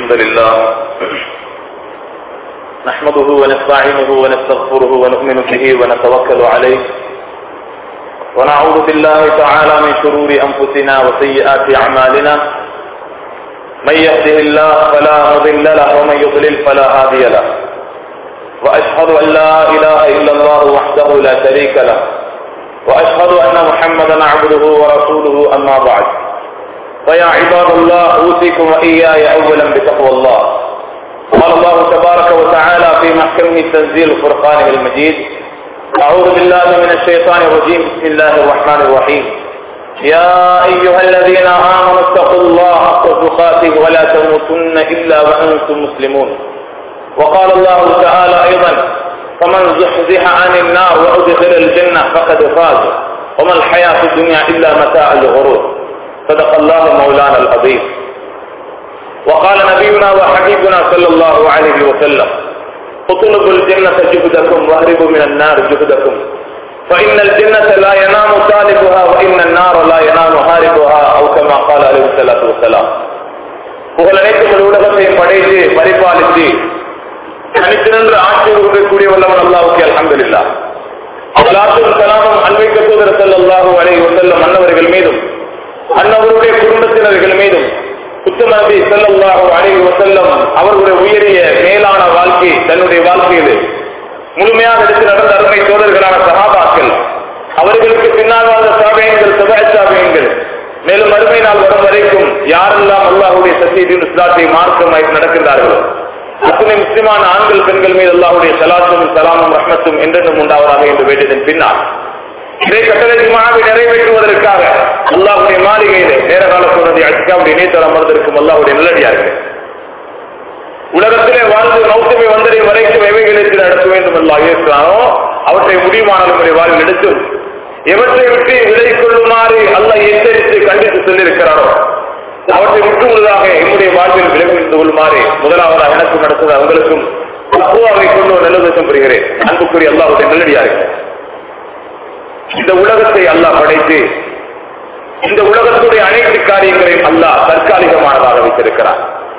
الحمد لله نحمده ونستعينه ونستغفره ونؤمن به ونتوكل عليه ونعوذ بالله تعالى من شرور أنفسنا وسيئات أعمالنا من يهده الله فلا مضل له ومن يضلل فلا هادي له وأشهد أن لا إله إلا الله وحده لا شريك له وأشهد أن محمدا عبده ورسوله أما بعد فيا عباد الله أوصيكم وإياي أولا بتقوى الله. قال الله تبارك وتعالى في محكمه تنزيل فرقانه المجيد: أعوذ بالله من الشيطان الرجيم، بسم الله الرحمن الرحيم. يا أيها الذين آمنوا اتقوا الله حق تقاته ولا تموتن إلا وأنتم مسلمون. وقال الله تعالى أيضا: فمن زحزح عن النار وأدخل الجنة فقد فاز وما الحياة الدنيا إلا متاع الغرور. صدق الله مولانا العظيم. وقال نبينا وحبيبنا صلى الله عليه وسلم: اطلبوا الجنة جهدكم واهربوا من النار جهدكم فإن الجنة لا ينام طالبها وإن النار لا ينام هاربها أو كما قال عليه الصلاة والسلام. புகழ் அனைத்து உலகத்தையும் படைத்து பரிபாலித்து தனித்து நின்று ஆட்சி கூடிய வல்லவன் அல்லாஹ்வுக்கு அல்ஹம்துலில்லாஹ். ஸலாத்தும் ஸலாமும் அன்பிற்கு தூதர் ஸல்லல்லாஹு அலைஹி வஸல்லம் அன்னவர்கள் மீதும் அன்னவருடைய குடும்பத்தினர்கள் மீதும் நபி ஸல்லல்லாஹு அலைஹி வஸல்லம் அவர்களுடைய உயரிய மேலான வாழ்க்கை தன்னுடைய வாழ்க்கையில் முழுமையாக எடுத்து நடந்த அருமை தோழர்களான சஹாபாக்கள், அவர்களுக்கு பின்னால் வாழ்ந்த தாபிஈன்கள், தபஅ தாபிஈன்கள், மேலும் அருமை நாள் வரும் வரைக்கும் யாரெல்லாம் அல்லாஹ்வுடைய சத்தியத்தின் இஸ்லாத்தை மார்க்கமாய் நடக்கின்றார்களோ அத்தனை முஸ்லிமான ஆண்கள் பெண்கள் மீது அல்லாஹ்வுடைய ஸலாத்தும் ஸலாமும் ரஹ்மத்தும் என்றென்றும் உண்டாவதாக என்று வேண்டியதன் பின்னால் இதை கட்டளை ஜும்ஆவை நிறைவேற்றுவதற்காக அல்லாஹ்வுடைய மாளிகையிலே நேர காலத்தோடு அழைக்காவுடைய இணையத்தில் அமர்ந்திருக்கும் அல்லாஹ்வுடைய நல்லடியார்கள், உலகத்திலே வாழ்ந்து மௌத்தமை வந்தடையும் வரைக்கும் எவைகளுக்கு நடத்த வேண்டும் அல்லாஹ் இருக்கிறானோ அவற்றை முடியுமானாலும் வாழ்வில் எடுத்தும் எவற்றை விட்டு விலை கொள்ளுமாறு அல்லாஹ் எச்சரித்து கண்டித்து சொல்லியிருக்கிறாரோ அவற்றை முற்றுமுழுதாக என்னுடைய வாழ்வில் விலகிருந்து கொள்ளுமாறு முதலாவதாக எனக்கும் நடத்தது அவங்களுக்கும் தக்வாவை கொண்டு நல்லுபதேசம் பெறுகிறேன். அன்புக்குரிய அல்லாஹ்வுடைய நல்லடியார்கள், இந்த உலகத்தை அல்லாஹ் படைத்து இந்த உலகத்துடைய அனைத்து காரியங்களையும் அல்லாஹ் தற்காலிகமானதாக வைத்திருக்கிறார்.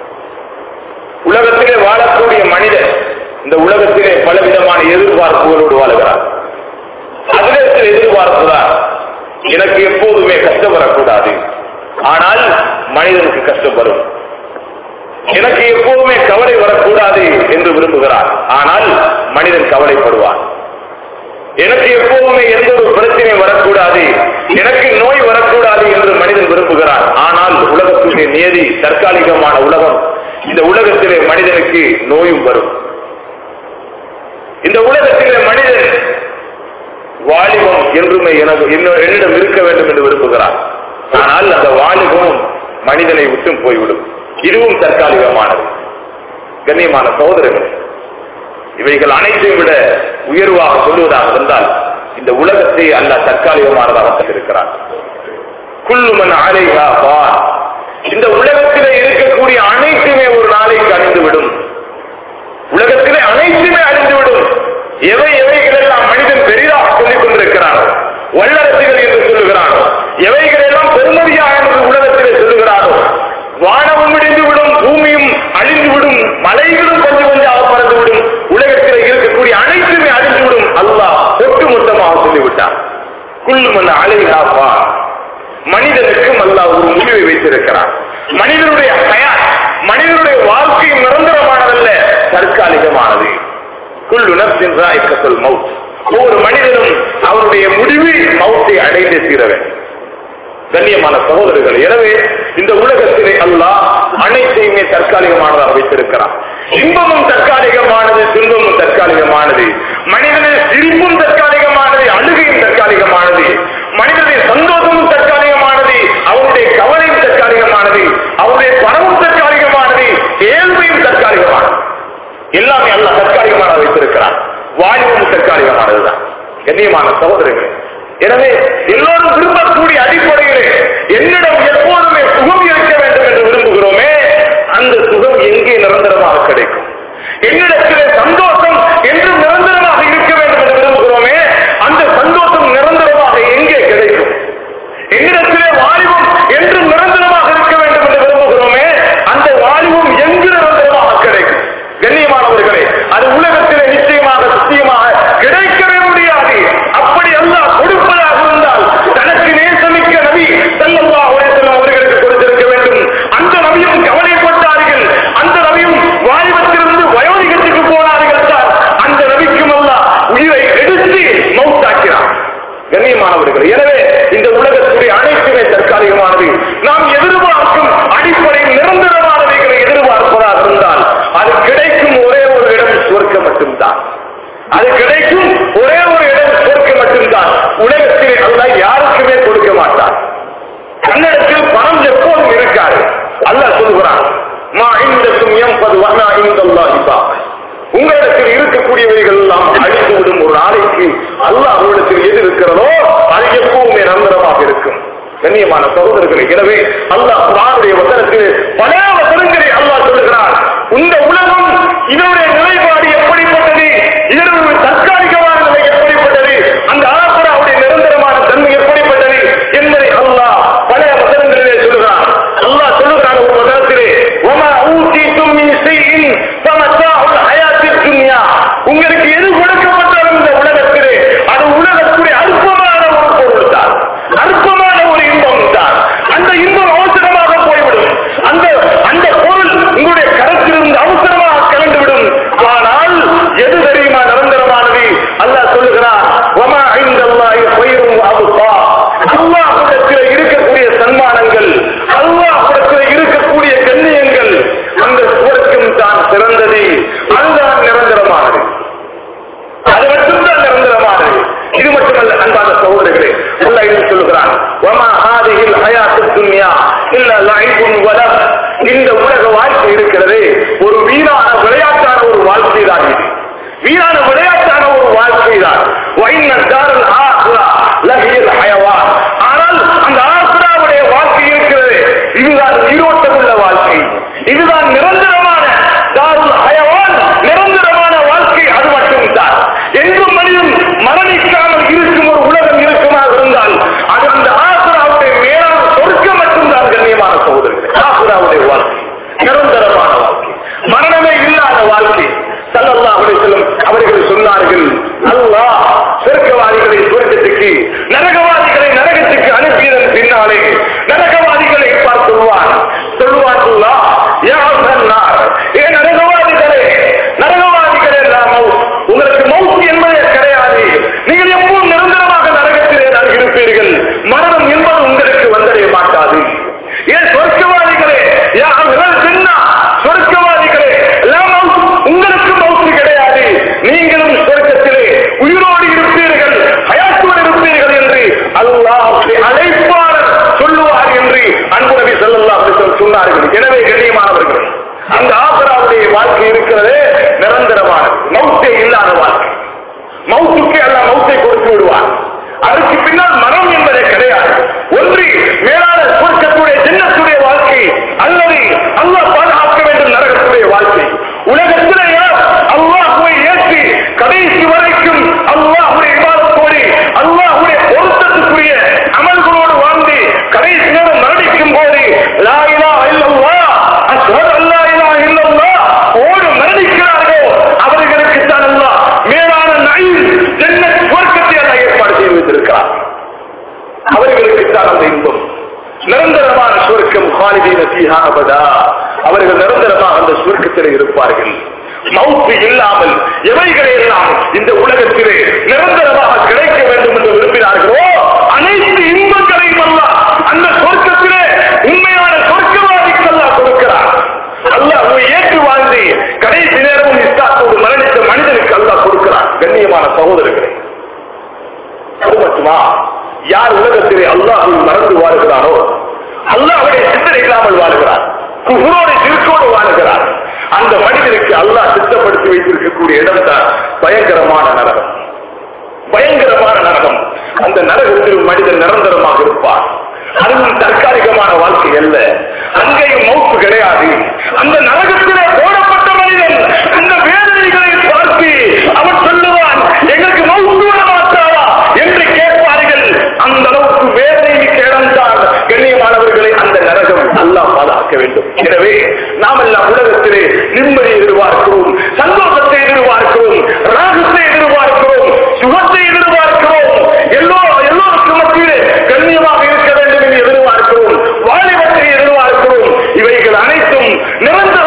உலகத்திலே வாழக்கூடிய மனிதர் இந்த உலகத்திலே பலவிதமான எதிர்பார்ப்புகளோடு வாழுகிறார். அதிலே சில எதிர்பார்ப்பு தான், எனக்கு எப்போதுமே கஷ்டம் வரக்கூடாது, ஆனால் மனிதனுக்கு கஷ்டம் வரும். எனக்கு எப்போதுமே கவலை வரக்கூடாது என்று விரும்புகிறார், ஆனால் மனிதன் கவலைப்படுவார். எனக்கு எப்போதுமே எந்த ஒரு பிரச்சனை வரக்கூடாது, எனக்கு நோய் வரக்கூடாது என்று மனிதன் விரும்புகிறார், ஆனால் உலகத்துடைய நியதி தற்காலிகமான உலகம். இந்த உலகத்திலே மனிதனுக்கு நோயும் வரும். இந்த உலகத்திலே மனிதன் வாலிபம் என்றுமே என்னிடம் இருக்க வேண்டும் என்று விரும்புகிறார், ஆனால் அந்த வாலிபமும் மனிதனை விட்டும் போய்விடும். இதுவும் தற்காலிகமானது. கண்ணியமான சகோதரர்கள், இவைகள் அனைத்தையும் விட உயர்வாக சொல்லுவதாக இருந்தால் இந்த உலகத்தை அல்லாஹ் தற்காலிகமானதாக இருக்கிறார். குல்லுமன் அலைஹா ஃபான், இந்த உலகத்திலே இருக்கக்கூடிய அனைத்துமே ஒரு நாளைக்கு அழிந்துவிடும். உலகத்திலே அனைத்துமே அழிந்துவிடும். எவைகள் எல்லாம் மனிதன் பெரிதாக சொல்லிக் கொண்டிருக்கிறானோ, வல்லரசுகள் என்று சொல்லுகிறானோ, எவைகள் எல்லாம் பெருமதியா என்று உலகத்திலே சொல்லுகிறானோ, வானமும் இடிந்துவிடும், பூமியும் அழிந்துவிடும், மலைகளும் கொஞ்சம் கொஞ்சமாக பறந்துவிடும், உலகத்தில் இருக்கக்கூடிய அனைத்துமே அழிந்துவிடும். அல்லாஹ் ஒட்டுமொத்தமாக சொல்லிவிட்டார். குல்லுமன் அலைஹா ஃபான், மனிதனுக்கும் அல்லாஹ் ஒரு முடிவை வைத்திருக்கிறார். மனிதனுடைய ஹயாத், மனிதனுடைய வாழ்க்கை நிரந்தரமானதல்ல, தற்காலிகமானது. குல்லு நஃப்ஸின் ஸாயிகத்துல் மௌத், ஒவ்வொரு மனிதனும் அவருடைய முடிவு மௌத்தை அடைந்தே தீர வேண்டும். கண்ணியமான சகோதரர்கள், எனவே இந்த உலகத்திலே அல்லாஹ் அனைத்தையுமே தற்காலிகமானதாக வைத்திருக்கிறார். இன்பமும் தற்காலிகமானது, துன்பமும் தற்காலிகமானது, மனிதனுடைய சிரிப்பும் தற்காலிகமானது, அழுகையும் தற்காலிகமானது, மனிதனுடைய சந்தோஷமும் தற்காலிகமானது, அவருடைய கவலையும் தற்காலிகமானது, அவருடைய பணமும் தற்காலிகமானது, ஏழ்மையும் தற்காலிகமானது. எல்லாமே அல்லாஹ் தற்காலிகமாக வைத்திருக்கிறார். வாழ்வும் தற்காலிகமானதுதான். கண்ணியமான சகோதரர்கள், எனவே எல்லோரும் விரும்பக்கூடிய அடிப்படையிலே என்னிடம் எப்போதுமே சுகம் இருக்க வேண்டும் என்று விரும்புகிறோமே, அந்த சுகம் எங்கே நிரந்தரமாக கிடைக்கும்? என்னிடத்திலே சந்தோஷம் என்று நிரந்தரமாக இருக்க வேண்டும் என்று விரும்புகிறோமே, அந்த சந்தோஷம் நிரந்தரமாக எங்கே கிடைக்கும்? என்னிடத்திலே வாலிபம் என்று நிரந்தரமாக இருக்க வேண்டும் என்று விரும்புகிறோமே, அந்த வாலிபம் எங்கிருந்து உங்களிடத்தில் இருக்கக்கூடியவைகள் எல்லாம் அழிந்துவிடும். ஒரு நாளைக்கு அல்லாஹ் உங்களிடத்தில் எது இருக்கிறதோ அது எப்பவுமே நிரந்தரமாக இருக்கும். கண்ணியமான சகோதரர்களே, எனவே அல்லாஹ் குர்ஆனுடைய வசனத்தில் பல வசனங்களை அல்லாஹ் சொல்லுகிறார். இந்த உலகம் இதனுடைய நிலைப்பாடு எப்படிப்பட்டது, இதனுடைய தற்காலிகமான நிலை எப்படிப்பட்டது, அந்த ஆখিরাவுடைய நிரந்தரமான தன்மை எப்படிப்பட்டது என்பதை அல்லாஹ் பல வசனங்களிலே சொல்லுகிறார். அல்லாஹ் சொல்லுகிறார் ஒரு வசனத்திலே, வமா ஊதீதும் மின் ஷைஇன் ஃபமத்தாஉல் ஹயாத்தித் துன்யா, உங்களுக்கு எது கொடுக்கப்பட்டாலும் இந்த உலகத்திலே அது உலகத்துடைய அற்பமான ஒரு பொருள் தான், அற்பமான ஒரு இன்பம் தான். அந்த இன்பம் அவசரமாக போய்விடும். அந்த பொருள் உங்களுடைய கரத்திலிருந்து அவசரமாக கலந்துவிடும். ஆனால் எது தெரியுமா நிரந்தரமானது? அல்லாஹ் சொல்லுகிறார், வமா இன்தல்லாஹி கைரும் வஅப்கா, அல்லாஹ்விடத்தில் இருக்கக்கூடிய சன்மானங்கள், அல்லாஹ்விடத்தில் இருக்கக்கூடிய கண்ணியங்கள், அந்த சுவர்க்கம் தான் சிறந்தது, அதுதான் நிரந்தரமானது, அது மட்டும்தான் நிரந்தரமானது. இது மட்டுமல்ல அன்பான சகோதரர்களே, அல்லாஹ் என்ன சொல்லுகிறான், வமா ஹாதிஹில் ஹயாத்துத் துன்யா இல்லா லஐபுன் வலஹ், இந்த உலக வாழ்க்கை இருக்கிறது ஒரு வீணான விளையாட்டான ஒரு வாழ்க்கை தான். இது வீணான விளையாட்டான ஒரு வாழ்க்கை தான். வைன்ன தாரல் ஆখিরা லஹில் ஹயவான், ஆனால் அந்த ஆখিরাவுடைய வாழ்க்கை இருக்கிறது இதுதான் நீரோட்டமுள்ள வாழ்க்கை, இதுதான் நிரந்தரமான தாருல் ஹயவான், நிரந்தரமான வாழ்க்கை. அது மட்டும்தான். என்றும் மனிதன் மரணிக்காமல் இருக்கும் ஒரு உலகம் இருக்குமாக இருந்தால் அது அந்த ஆখিরাவுடைய மேலான சொர்க்கம் மட்டும்தான். கண்ணியமான சகோதரர்களே, ஆখিরাவுடைய வாழ்க்கை நிரந்தரமான வாழ்க்கை, மரணமே இல்லாத வாழ்க்கை. ஸல்லல்லாஹு அலைஹி வஸல்லம் அவர்கள் சொன்னார்கள், அல்லாஹ் சொர்க்கவாதிகளை சொர்க்கத்துக்கு, நரகவாதிகளை நரகத்துக்கு அனுப்பியதன் பின்னாலே நரகவாதிகளை பார்த்து சொல்லுவான் அல்லாஹ், யா அஹ்லன்னார், ஏ நரகவாதிகளே எல்லாம் உங்களுக்கு மௌத் என்பதே கிடையாது, நீங்கள் எப்பவும் நிரந்தரமாக நரகத்திலே தான் இருப்பீர்கள், மரணம் என்பது உங்களுக்கு வந்தடைய மாட்டாது. ஏன் சொர்க்கவாதிகளே, யா அஹ்லல் ஜன்னா, சொர்க்கவாதிகளே எல்லாம் உங்களுக்கு மௌத்து கிடையாது, நீங்களும் சொர்க்கத்திலே உயிரோடு இருப்பீர்கள், ஹயாத்தோடு இருப்பீர்கள் என்று அல்லாஹ்வுடைய அழைப்பாளர் சொல்லுவார் என்று அன்பு நபி ஸல்லல்லாஹு அலைஹி வஸல்லம் சொன்னார்கள். எனவே கண்ணியமானவர்களே, அந்த ஆখিরাவுடைய வாழ்க்கை இருக்கிறதே நிரந்தரமானது, மௌத்தே இல்லாத வாழ்க்கை. மௌத்துக்கு அல்லாஹ் மௌத்தை கொடுத்து விடுவார், அதற்கு பின்னால் மரணம் என்பதே கிடையாது. ஒன்று மேலான சொர்க்கத்துடைய ஜன்னத்துடைய வாழ்க்கை, அல்லது அல்லாஹ் பாதுகாக்க வேண்டும் நரகத்துடைய வாழ்க்கை. உலகத்திலே அல்லாஹ்வை ஏற்றி கடைசி வரைக்கும் அல்லாஹ்வுடைய இபாதத்தோடு அல்லாஹ்வுடைய பொருத்தத்துக்குரிய அமல்களோடு வாழ்ந்து கடைசி நேரம் மரணிக்கும் போது லா இலாஹ இல்லல்லாஹ் அஷ்ஹது அல்லா இலாஹ இல்லல்லாஹ் ஓடு மரணிக்கிறார்களோ அவர்களுக்கு தான் அல்லாஹ் மேலான நயீம் ஜன்னத் சொர்க்கத்தை அல்லாஹ் ஏற்பாடு செய்து வைத்திருக்கிறார். அவர்களுக்கு தான் அந்த இன்பம், நிரந்தரமான சொர்க்கம். காலிதீன ஃபீஹா அபதா, அவர்கள் நிரந்தரமாக அந்த சொர்க்கத்திலே இருப்பார்கள். மௌத்து இல்லாமல் எவைகளை எல்லாம் இந்த உலகத்திலே நிரந்தரமாக கிடைக்க வேண்டும் என்று விரும்பினார்களோ அனைத்து இன்பங்களையும் அல்லாஹ் அந்த சொர்க்கத்திலே உண்மையான சொர்க்கவாதிக்கு அல்லாஹ் கொடுக்கிறார். அல்லாஹ் ஏற்று வாழ்ந்து கடைசி நேரமும் இஸ்லாத்தோடு மரணித்த மனிதனுக்கு அல்லாஹ் கொடுக்கிறார். கண்ணியமான சகோதரர்களே, அது மட்டுமா, யார் உலகத்திலே அல்லாஹ்வை மறந்து வாழ்கிறாரோ, அல்லாஹ்வுடைய சிந்தனை இல்லாமல் வாழ்கிறார், குஃப்ரோடு சிறுக்கோடு வாழ்கிறார், அந்த மனிதனுக்கு அல்லாஹ் சித்தப்படுத்தி வைத்திருக்கக்கூடிய இடம் தான் பயங்கரமான நரகம். பயங்கரமான நரகம். அந்த நரகத்தில் மனிதன் நிரந்தரமாக இருப்பார். அதுவும் தற்காலிகமான வாழ்க்கை அல்ல, அங்கேயும் மௌத்து கிடையாது. அந்த நரகத்திலே போடப்பட்ட மனிதன் அந்த வேதனைகளை பார்த்து அவன் சொல்லுவான், எங்களுக்கு மௌத்து வர மாட்டாரா என்று கேட்பார்கள். அந்த அளவுக்கு வேதனை கேடந்தான். கண்ணியமானவர்களை, அந்த நரகம் அல்லாஹ் பாதுகாக்க வேண்டும். எனவே நாம் எல்லாம் உலகத்திலே நிம்மதியை எதிர்பார்க்கிறோம், சந்தோஷத்தை எதிர்பார்க்கிறோம், ராகத்தை எதிர்பார்க்கிறோம், சுகத்தை எதிர்பார்க்கிறோம், எல்லோருக்கும் மத்தியிலே கண்ணியமாக இருக்க வேண்டும் என்று எதிர்பார்க்கிறோம், வாலிபத்தை எதிர்பார்க்கிறோம். இவைகள் அனைத்தும் நிரந்தர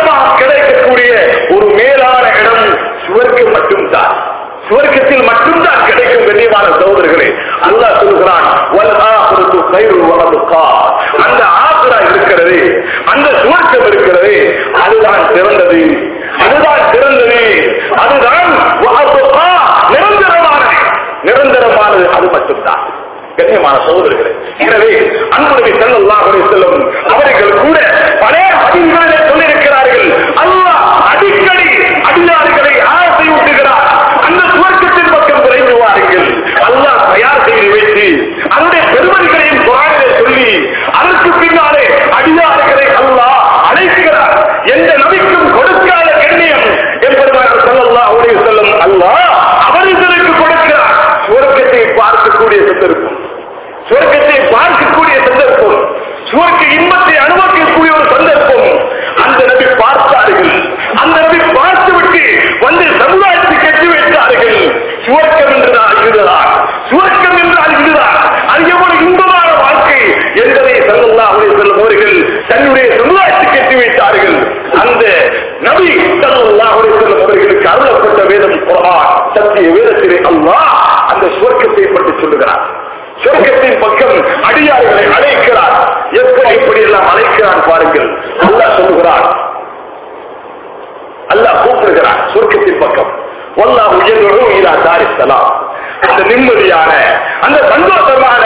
சொர்க்கத்தின் பக்கம் அடியார்களை அழைக்கிறார். எப்படி எல்லாம் அழைக்கிறான் பாருங்கள். அல்லாஹ் சொல்லுகிறான், அல்லாஹ் கூப்பிடுகிறான் சொர்க்கத்தின் பக்கம். வல்லாஹு யதுஉ இலா தாரிஸ் ஸலாம். அந்த நிம்மதியான, அந்த சந்தோஷமான,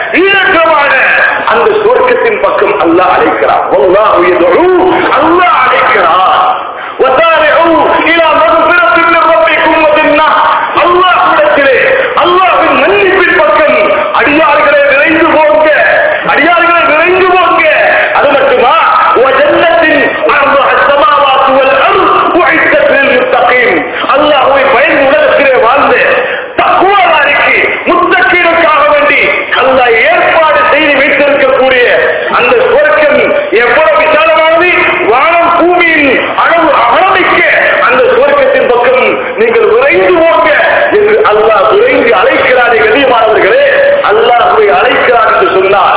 ஈரமான அந்த சொர்க்கத்தின் பக்கம் அல்லாஹ் அழைக்கிறான். வல்லாஹு யதுஉ, அல்லாஹ் அழைக்கிறான். வஸாரிஉ இலா மக்ஃபிரத்தின் மின் ரப்பிக்கும் வ ஜன்னah. அல்லாஹ்விடத்திலே அல்லாஹ்வின் மன்னிப்பின் பக்கம் அடியார்களை விரைந்து போங்க, அடியார்களை விரைந்து போங்க. அது மட்டுமா, வ ஜன்னத்தின் அர்துஹ ஸமாவாத்து வல் அர்து உஇத்தத் லில் முத்தகீன். அல்லாஹ்வை பயந்து உலகத்திலே வாழ்ந்த தக்வாதாரிக்கு, முத்தகீனுக்காக வேண்டி அல்லாஹ் ஏற்பாடு செய்து வைத்திருக்கக்கூடிய அந்த சொர்க்கம் எவ்வளவு விசாலமானது! வானம் பூமியின் அளவு அகலமிக்க அந்த சொர்க்கத்தின் பக்கம் நீங்கள் விரைந்து போங்க என்று அல்லாஹ் விரைந்து அழைக்கிறாரே கண்ணியமானவர்களே. அல்லாஹ்வை அழைக்கிறார் என்று சொன்னால்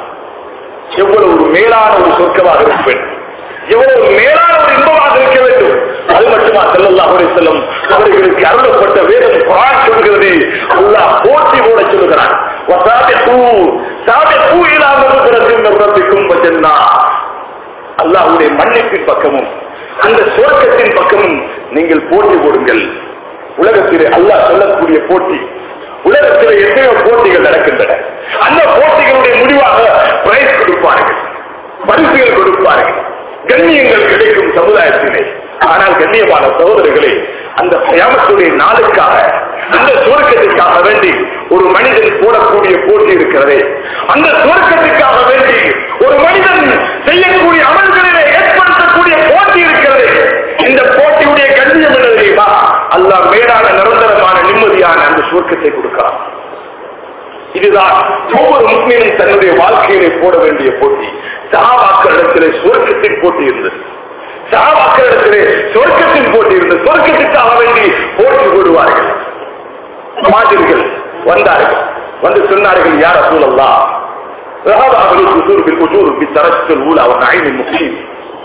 எவ்வளவு ஒரு மேலான ஒரு சொர்க்கமாக இருக்க வேண்டும், எவ்வளவு மேலான ஒரு இன்பமாக இருக்க வேண்டும். அது மட்டுமா, ஸல்லல்லாஹு அலைஹி வஸல்லம் அவர்களுக்கு அருளப்பட்ட வேதம் குர்ஆன் சொல்கிறது, அல்லாஹ் போட்டி போட சொல்கிறான். வஸாபிகு சாபிகு இலா மக்ஃபிரத்தின் மின் ரப்பிக்கும் வ ஜன்னah. அல்லாஹ்வுடைய மன்னிப்பின் பக்கமும் அந்த சொர்க்கத்தின் பக்கமும் நீங்கள் போட்டி போடுங்கள். உலகத்திலே அல்லாஹ் சொல்லக்கூடிய போட்டி, உலகத்திலே எத்தனையோ போட்டிகள் நடக்கின்றன. அந்த போட்டிகளுடைய முடிவாக பிரைஸ் கொடுப்பார்கள், பரிசுகள் கொடுப்பார்கள், கண்ணியங்கள் கிடைக்கும் சமுதாயத்திலே. ஆனால் கண்ணியமான சகோதரர்களே, அந்த கியாமத்துடைய நாளுக்காக, அந்த சுவர்க்கத்திற்காக வேண்டி ஒரு மனிதன் போடக்கூடிய போட்டி இருக்கிறதே, அந்த சுவர்க்கத்திற்காக வேண்டி ஒரு மனிதன் செய்யக்கூடிய அமல்களிலே ஏற்படுத்தக்கூடிய போட்டி இருக்கிறது. இந்த போட்டியுடைய கண்ணியம் என்ன தெரியுமா? அல்லாஹ் மேலான நிரந்தரமான நிம்மதியான அந்த சுவர்க்கத்தை கொடுக்கலாம். இதுதான் ஒவ்வொரு முஸ்லிமும் தன்னுடைய வாழ்க்கையிலே போட வேண்டிய போட்டி. சஹாபாக்களிடத்திலே சுவர்க்கத்தின் போட்டி இருந்தது, சஹாபாக்களிடத்திலே சொர்க்கத்தின் போட்டி இருந்தது. சொர்க்கத்திற்காக வேண்டி போட்டி போடுவார்கள். முஹாஜிர்கள் வந்தார்கள், வந்து சொன்னார்கள், யா ரசூலல்லாஹ் ذهب أهل القصور بالأجور بالدرجة الأولى والنعيم المقيم.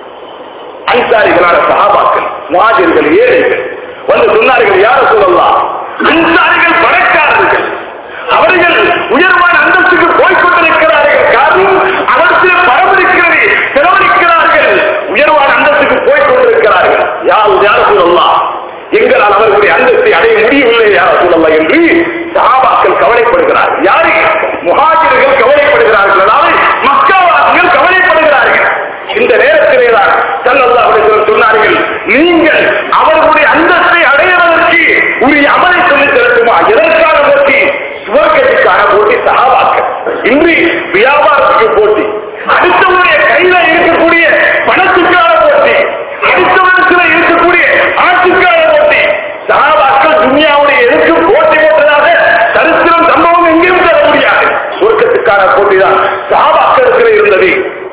அன்சாரிகளான சஹாபாக்கள், முஹாஜிர்கள், ஏழைகள் வந்து சொன்னார்கள், யா ரசூலல்லாஹ் அன்சாரிகள் பணக்காரர்கள், அவர்கள் உயர்வான அந்தஸ்துக்கு போய்கொண்டிருக்கிறார்கள். காரணம், அவர்கள் பரமரிக்கிறது, செலவழிக்கிறார்கள், உயர்வான அந்தஸ்துக்கு போய்கொண்டிருக்கிறார்கள். யா ரசூலல்லாஹ் எங்களால் அவர்களுடைய அந்தஸ்தை அடைய முடியவில்லை யா ரசூலல்லாஹ் என்று சஹாபாக்கள் கவலைப்படுகிறார்கள். யாரு? முஹாஜிர்கள் கவலைப்படுகிறார்கள், அதாவது மக்காவாசிகள் கவலைப்படுகிறார்கள். இந்த நேரத்திலே தான் ஸல்லல்லாஹு அலைஹி வஸல்லம் சொன்னார்கள், நீங்கள் அவர்களுடைய அந்தஸ்தை அடைவதற்கு உரிய அமலை சொல்லித் தரட்டுமா? எதற்கான போட்டி? சுவர்க்கத்துக்கான போட்டி. சஹாபாக்கள் இன்று வியாபாரத்துக்கு போட்டி, அடுத்தவருடைய கையில இருக்கக்கூடிய பணத்துக்கான போட்டி, அடுத்தவரிடத்தில் இருக்கக்கூடிய ஆட்சிக்கான போட்டி. சஹாபாக்கள் துன்யாவுடைய எதுக்கு போட்டி போட்டதாக சரித்திரம் சம்பவம் எங்கேயும் தர முடியாது. சுவர்க்கத்துக்கான போட்டி தான் சஹாபாக்களிடத்தில் இருந்தது.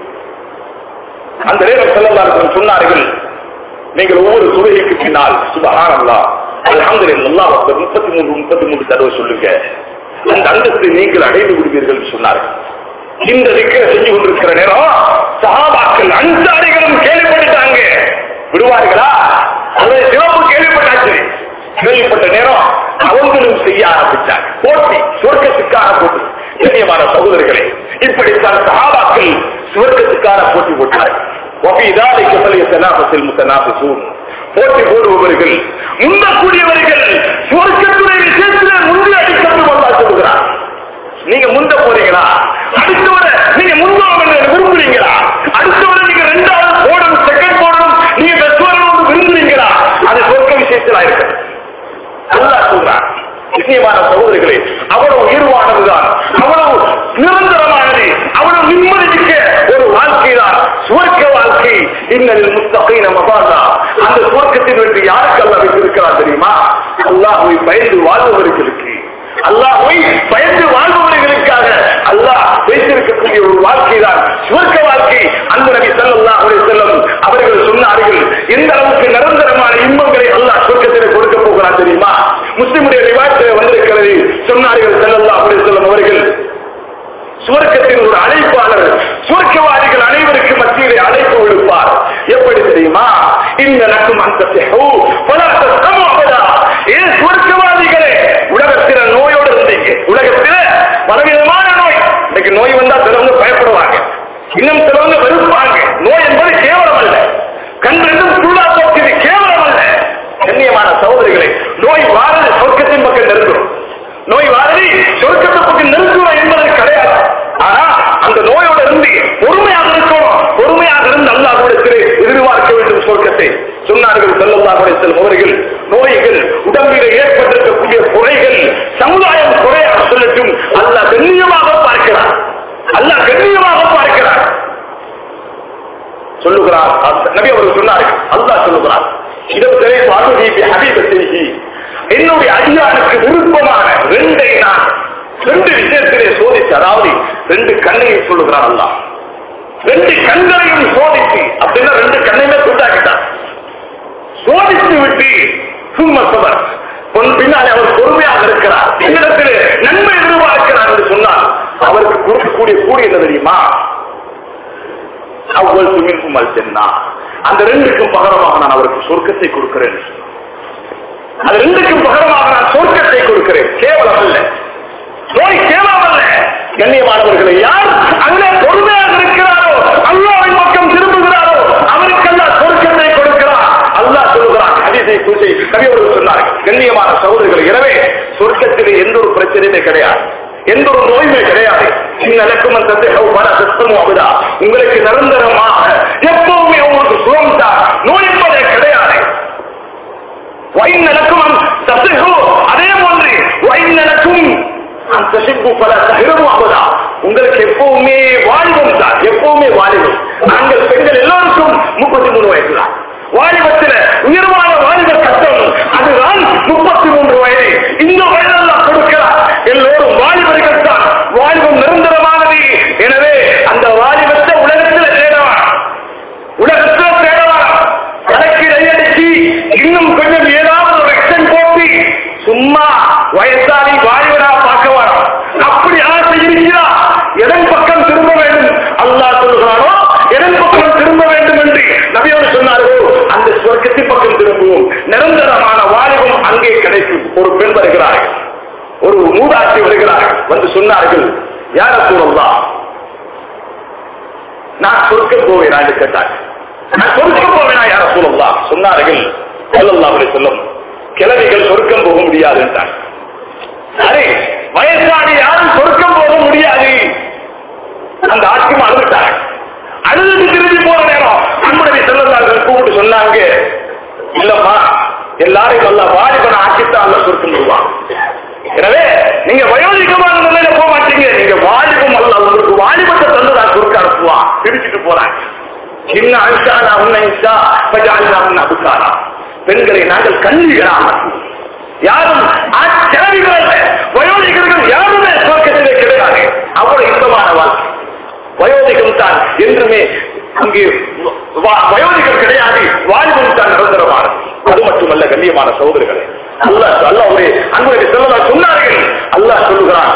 அந்த நேரம் ஸல்லல்லாஹு அலைஹி வஸல்லம் சொன்னார்கள், நீங்கள் ஒவ்வொரு தொழுகைக்கு பின்னால் சுப்ஹானல்லாஹ் அல்ஹம்துலில்லாஹ் 33 தடவை சொல்லுங்க, அந்த அந்தஸ்தை நீங்கள் அடைந்து விடுவீர்கள் சொன்னார்கள். இந்த திக்ரை செஞ்சு கொண்டிருக்கிற நேரம் சஹாபாக்கள் அன்சாரிகளும் கேள்விப்பட்டாங்க. விடுவார்களா? அதை சிறப்பு கேள்விப்பட்டாச்சு. கேள்விப்பட்ட நேரம் அவங்களும் செய்ய ஆரம்பித்தாங்க. போட்டி, சுவர்க்கத்துக்கான போட்டி. கண்ணியமான சகோதரர்களே, இப்படித்தான் சஹாபாக்கள் சுவர்க்கத்துக்கான போட்டி போட்டார்கள். وفي ذلك فليتنافس المتنافسون. போட்டி போடுபவர்கள், முந்தக்கூடியவர்கள் சுவர்க்கத்துடைய விஷயத்திலே முந்தி அடிக்கட்டும் அல்லாஹ் சொல்கிறார். நீங்க முந்த போறீங்களா? அடுத்தவரை நீங்க முந்தோம் என்று விரும்புறீங்களா? அடுத்தவரை நீங்க ரெண்டாவது போடணும், செகண்ட் போடணும், நீங்க பெற்றோரோடு விரும்புறீங்களா? அது சொர்க்க விஷயத்தில் இருக்கு. அல்லாஹ் சொல்றார். நிச்சயமான சகோதரர்களே, அவ்வளவு உயர்வானதுதான், அவ்வளவு நிரந்தரமானது, அவ்வளவு நிம்மதிக்க ஒரு வாழ்க்கை தான் சுவர்க்க வாழ்க்கை. இன்னல் முத்தகீன மஃபாஸா. அந்த சுவர்க்கத்தின் வெற்றி யாருக்கு அல்லாஹ் வைத்திருக்கிறார் தெரியுமா? அல்லாஹ்வை பயந்து வாழ்பவர்களுக்கு, அல்லாஹ்வை பயந்து வாழ்பவர்களுக்காக அல்லாஹ் வைத்திருக்கக்கூடிய ஒரு வாழ்க்கை தான் சுவர்க்க வாழ்க்கை. அந்த நபி ஸல்லல்லாஹு அலைஹி வஸல்லம் அவர்கள் சொன்னார்கள், எந்த அளவுக்கு நிரந்தரமான இன்பங்களை அல்லாஹ் சுவர்க்கத்திலே கொடுக்க போகிறார் தெரியுமா? முஸ்லிமுடைய ரிவாயத்தில் வந்திருக்கிறது. சொன்னார்கள் ஸல்லல்லாஹு அலைஹி வஸல்லம் அவர்கள், சுவர்க்கத்தின் ஒரு அழைப்பாளர் சுவர்க்கவாதிகள் அனைவருக்கு மத்தியிலே அழைப்பு விடுப்பார். எப்படி தெரியுமா? இந்த நக்கும் அந்த சுவர்க்கவாதிகளே, உலகத்தில நோயோடு இருந்தீங்க, உலகத்தில பலவிதமான நோய். இன்னைக்கு நோய் வந்தா சிலவங்க பயப்படுவாங்க, இன்னும் சிலவங்க வெறுப்பாங்க. நோய் என்பது கேவலம் அல்ல, கண்டென்றும் சுள்ளா போக்குது, கேவலம் அல்ல. கண்ணியமான சகோதரிகளை, நோய் வாரது சொர்க்கத்தின் பக்கம் நெருங்கும், நோய் வாரதி சொர்க்கத்தை பக்கம் நெருங்குவோம் என்பது கிடையாது. ஆனா அந்த நோயோட இருந்து பொறுமையாக இருக்கணும், பொறுமையாக இருந்து அல்லாஹ்விடத்திலே எதிர்பார்க்க வேண்டும் சொர்க்கத்தை. சொன்னார்கள் ஸல்லல்லாஹு அலைஹி வஸல்லம் அவர்கள், நோய்கள் உடம்பிலே ஏற்பட்டிருக்கக்கூடிய குறைகள் சமுதாயம் குறையாக சொல்லட்டும், அல்லாஹ் கண்ணியமாக பார்க்கிறார், அல்லாஹ் கண்ணியமாக பார்க்கிறார் சொல்லுகிறார். நபி அவர்கள் சொன்னார்கள், அல்லாஹ் சொல்லுகிறார், இதற்கே பாதுகி ஹபீபத்திஹி, என்னுடைய அடியானுக்கு விருப்பமான ரெண்டை நான் ரெண்டு விஷயத்திலே சோதித்து, அதாவது ரெண்டு கண்ணையும் சொல்லுகிறார் அல்லாஹ், ரெண்டு கண்களையும் சோதித்து, அப்படின்னா ரெண்டு கண்ணையுமே கூட்டாக்கிட்டார், சோதித்து விட்டு சும்மா சபர் பின்னாலே அவர் பொறுமையாக இருக்கிறார், என்னிடத்திலே நன்மை எதிர்பார்க்கிறார் என்று சொன்னால் அவருக்கு கொடுக்கக்கூடிய கூலி என்ன தெரியுமா? அவ்வளவு சுமின் சென்னா, அந்த ரெண்டுக்கும் பகரமாக நான் அவருக்கு சொர்க்கத்தை கொடுக்கிறேன், அது ரெண்டுக்கும் பகரமாக நான் சொர்க்கத்தை கொடுக்கிறேன். கேவலம் அல்ல, நோய் கேவலம் அல்ல. கண்ணியமானவர்களை, யார் அங்கே பொறுமையாக இருக்கிறாரோ, அல்லாஹ்வின் பக்கம் திரும்புகிறாரோ, அவருக்கெல்லாம் சொர்க்கத்தை கொடுக்கிறார். அல்லாஹ் சொல்லுகிறார், ஹதீஸை குறித்து நபி அவர்கள் சொன்னார்கள். கண்ணியமான சகோதரர்களை, எனவே சொர்க்கத்திலே எந்த ஒரு பிரச்சனையுமே கிடையாது, எந்த ஒரு நோயுமே கிடையாது. உங்களுக்கு நிரந்தரமாக எப்பவுமே உங்களுக்கு சுகம் தான், நோய் என்பதே கிடையாது. அதே போன்று உங்களுக்கு எப்பவுமே வாலிபம் தான், எப்பவுமே வாலிபம். நாங்கள் பெண்கள் எல்லோருக்கும் 33 வயசு தான். வாலிபத்தில் உயர்வான வாலிப கட்டம் அதுதான் 33 வயது. இந்த வயதெல்லாம் கொடுக்கிறார். எல்லோரும் வாலிபர்கள் தான், வாலிபம் நிரந்தரமானது. எனவே அந்த வாலிபத்தை உலகத்தில் தேடலாம், உலகத்தில் தேடலாம். கணக்கு கையடிச்சு இன்னும் கொஞ்சம் ஏதாவது ஒரு எக்ஷன் போட்டு சும்மா வயசாளி வாலிபரா பார்க்க வரோம். அப்படி ஆசை இருக்கிறா, எதன் பக்கம் திரும்ப வேண்டும் அல்லாஹ் சொல்லுகிறானோ எதன் பக்கம் திரும்ப வேண்டும் என்று நபியோடு சொன்னார்களோ அந்த சொர்க்கத்தின் பக்கம் திரும்புவோம். நிரந்தரமான வாலிபம் அங்கே கிடைக்கும். ஒரு பெண் வருகிறார்கள், ஒரு மூதாட்சி வருகிறார்கள், வந்து சொன்னார்கள், யார ரசூலல்லாஹ், நான் சொர்க்கம் போவேன் என்று கேட்டார்கள். நான் சொர்க்கம் போவேனா யார ரசூலல்லாஹ்? சொன்னார்கள் ஸல்லல்லாஹு அலைஹி வஸல்லம், கிழவிகள் சொர்க்கம் போக முடியாது என்றார். சரி, வயசானி யாரும் சொர்க்கம் போக முடியாது. அந்த ஆட்சியும் அழுதுட்டாங்க. அழுது திரும்பி போற நேரம் நம்முடைய செல்லதார்கள் கூப்பிட்டு சொன்னாங்க, இல்லம்மா, எல்லாரையும் நல்ல வாலிபனை ஆக்கித்தான் அல்ல சொர்க்கம் போவாங்க. எனவே நீங்க வயோதிகமான நிலையில போக மாட்டீங்க, நீங்க வாலிபம் அல்ல, உங்களுக்கு வாலிபத்தை தந்துதான் சொர்க்க அனுப்புவான். பிரிச்சுட்டு போறாங்க. சின்ன அன்சானா உன்னைசா பஜாலினா உன்ன அபுகாரா, பெண்களை நாங்கள் கல்விகளாக, யாரும் கிழவிகள் அல்ல, வயோதிகர்கள் யாருமே சொர்க்கத்திலே கிடையாது. அவ்வளவு இன்பமான வாழ்க்கை. வயோதிகம் தான் என்றுமே அங்கே வயோதிகம் கிடையாது, வாலிபம் தான் நிரந்தரமானது. அது மட்டுமல்ல கண்ணியமான சகோதரர்களே, அல்லாஹ் அல்லாஹ்வுடைய அன்புடைய செல்லதால் சொன்னார்கள். அல்லாஹ் சொல்லுகிறான்,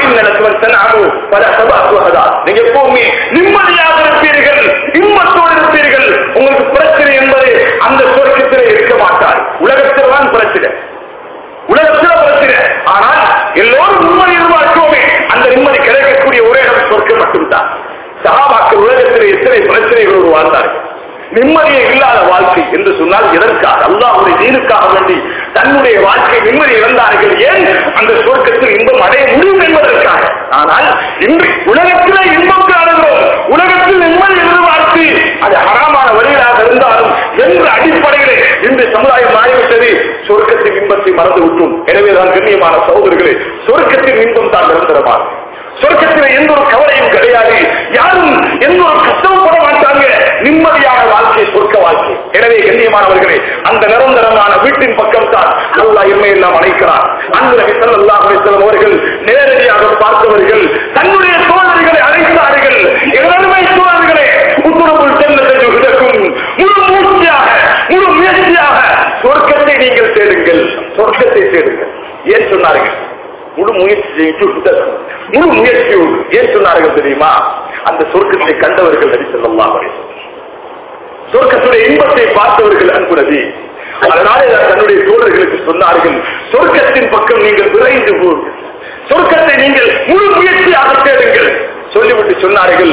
நீங்க எப்பவுமே நிம்மதியாக இருப்பீர்கள், இன்பத்தோடு இருப்பீர்கள். உங்களுக்கு பிரச்சனை என்பது அந்த சொர்க்கத்திலே இருக்க மாட்டார். உலகத்தில் தான் பிரச்சனை, உலகத்தில் பிரச்சனை. ஆனால் எல்லோரும் நிம்மதி எதிர்பார்க்கோமே, அந்த நிம்மதி கிடைக்கக்கூடிய ஒரே இடம் சொர்க்கம் மட்டும்தான். சஹாபாக்கள் உலகத்தில் எத்தனை பிரச்சனைகளோடு வாழ்ந்தார்கள். நிம்மதியை இல்லாத வாழ்க்கை என்று சொன்னால் எதற்காக? அல்லாஹ்வுடைய தீனுக்காக வேண்டி தன்னுடைய வாழ்க்கை நிம்மதி இழந்தார்கள். ஏன்? அந்த சொர்க்கத்தில் இன்பம் அடைய முடியும் என்பதற்காக. ஆனால் இன்று உலகத்திலே இன்பம் காணுகிறோம், உலகத்தில் நிம்மதி எதிர்பார்த்து அது ஹராமான வழிகளாக இருந்தாலும் என்ற அடிப்படையிலே இன்று சமுதாயம் மாறிவிட்டது. சொர்க்கத்தின் இன்பத்தை மறந்து விட்டோம். எனவேதான் கண்ணியமான சகோதரர்களே, சொர்க்கத்தின் இன்பம் தான் நிரந்தரமானது. சொர்க்கத்தில் எந்த ஒரு கவலையும் கிடையாது, யாரும் எந்த ஒரு கஷ்டமும் பட மாட்டாங்க. நிம்மதியான வாழ்க்கை சொர்க்க வாழ்க்கை. எனவே கண்ணியமானவர்களே, அந்த நிரந்தரமான வீட்டின் பக்கம் தான் அல்லாஹ் எல்லாம் அழைக்கிறார். அந்த நபி ஸல்லல்லாஹு அலைஹி வஸல்லம் அவர்கள் நேரடியாக பார்த்தவர்கள் தன்னுடைய தோழர்களை அழைத்தார்கள். எங்களுடைய தோழர்களே, உத்தரவுள் செல்லத்தை விதக்கும் முழு மூச்சியாக, முழு முயற்சியாக சொர்க்கத்தை நீங்கள் தேடுங்கள், சொர்க்கத்தை தேடுங்கள். ஏன் சொன்னார்கள்? முழு முயற்சியோடு. ஏன் சொன்னார்கள் தெரியுமா? அந்த சொர்க்கத்தை கண்டவர்கள் நபி ஸல்லல்லாஹு அலைஹி வஸல்லம், சொர்க்கத்துடைய இன்பத்தை பார்த்தவர்கள் அன்பு நபி. அதனாலே தன்னுடைய தோழர்களுக்கு சொன்னார்கள், சொர்க்கத்தின் பக்கம் நீங்கள் விரைந்து போங்கள், சொர்க்கத்தை நீங்கள் முழு முயற்சியாக தேடுங்கள் சொல்லிவிட்டு சொன்னார்கள்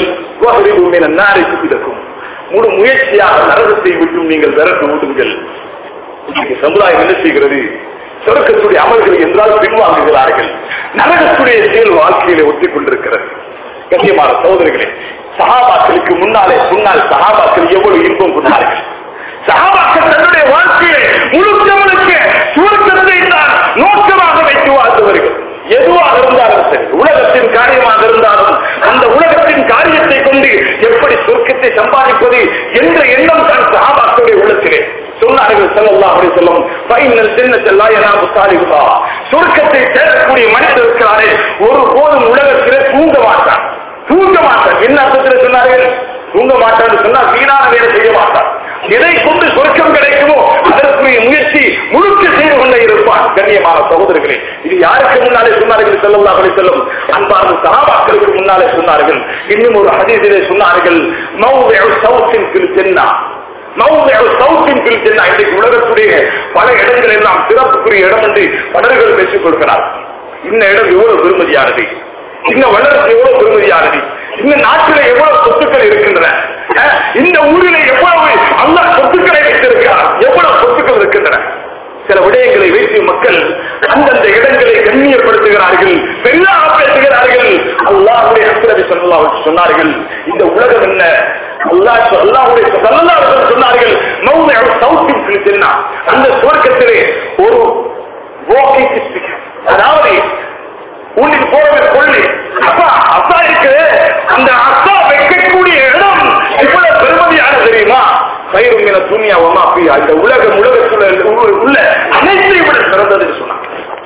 முழு முயற்சியாக நரகத்தை விட்டும் நீங்கள் விரட்டு ஓடுங்கள். சமுதாயம் என்ன செய்கிறது? சொர்க்கத்துடைய அமல்கள் என்றால் பின்வாங்குகிறார்கள். நரகத்துடைய செயல் வாழ்க்கையிலே ஒட்டிக் கொண்டிருக்கிறது. கண்ணியமான சகோதரர்களே, சஹாபாக்களுக்கு முன்னால் சஹாபாக்கள் எவ்வளவு இன்பம் கொண்டார்கள். சஹாபாக்கள் தன்னுடைய வாழ்க்கையை முழுக்க சுவர்க்கத்தை தான் நோக்கமாக வைத்து வாழ்ந்தவர்கள். எதுவாக இருந்தாலும் சரி, உலகத்தின் காரியமாக இருந்தாலும் அந்த உலகத்தின் காரியத்தை கொண்டு எப்படி சொர்க்கத்தை சம்பாதிப்பது என்ற எண்ணம் தான் சஹாபாக்களுடைய உள்ளத்திலே. சொன்னார்கள் ஸல்லல்லாஹு அலைஹி வஸல்லம், ஃபைனல் ஜன்னத லா யனாமு ஸாலிஹா. சொர்க்கத்தை தேடக்கூடிய மனிதர் இருக்கிறாரே, ஒருபோதும் உலகத்திலே தூங்க மாட்டான். என்ன அர்த்தத்தில் சொன்னார்கள்? தூங்க மாட்டான்னு சொன்னா வீணான வேலை செய்ய மாட்டான். எதை கொண்டு சொர்க்கம் கிடைக்குமோ அதற்குரிய முயற்சி முழுக்க செய்து கொண்டே இருப்பான். கண்ணியமான சகோதரர்களே, இது யாருக்கு முன்னாலே சொன்னார்கள்? ஸல்லல்லாஹு அலைஹி வஸல்லம் அன்பார்ந்த சஹாபாக்களுக்கு முன்னாலே சொன்னார்கள். இன்னும் ஒரு ஹதீஸிலே சொன்னார்கள், மௌதிஉ ஸௌத்தின் ஃபில் ஜன்னah. இன்றைக்கு உலகத்துடைய பல இடங்கள் எல்லாம் சிறப்புக்குரிய இடம் என்று பலர்கள் பேசிக் கொள்கிறார். இந்த இடம் எவ்வளவு பெருமதியானது, இந்த வளர்ச்சி எவ்வளவு பெருமதியானது, இந்த நாட்டில எவ்வளவு சொத்துக்கள் இருக்கின்றன, இந்த ஊரில் எவ்வளவு அல்லாஹ் சொத்துக்களை வைத்திருக்கிறார், எவ்வளவு சொத்துக்கள் இருக்கின்றன. சில விடயங்களை வைத்து மக்கள் அந்தந்த இடங்களை கண்ணியப்படுத்துகிறார்கள், பெரிதாக பேசுகிறார்கள். அல்லாஹ்வுடைய ஹஸ்ரத் ஸல்லல்லாஹு அலைஹி சொன்னார்கள், இந்த உலகம் என்ன? அல்லாஹ்வுடைய ஸல்லல்லாஹு அலைஹி சொன்னார்கள், மௌதிஉ ஸௌத்தின் ஃபில் ஜன்னah. அந்த சுவர்க்கத்திலே ஒரு வாக்கிங் ஸ்டிக், அதாவது உன்னுக்கு போறவே கொள்ளி அசா இருக்கு, அந்த அசா வைக்கக்கூடிய இடம் இவ்வளவு பெருமதியான தெரியுமா? கயிறுங்கிற துணியா ஒன்னா பியா, இந்த உலகத்தில் உள்ள அனைத்தை விட சிறந்தது சொன்னாங்க.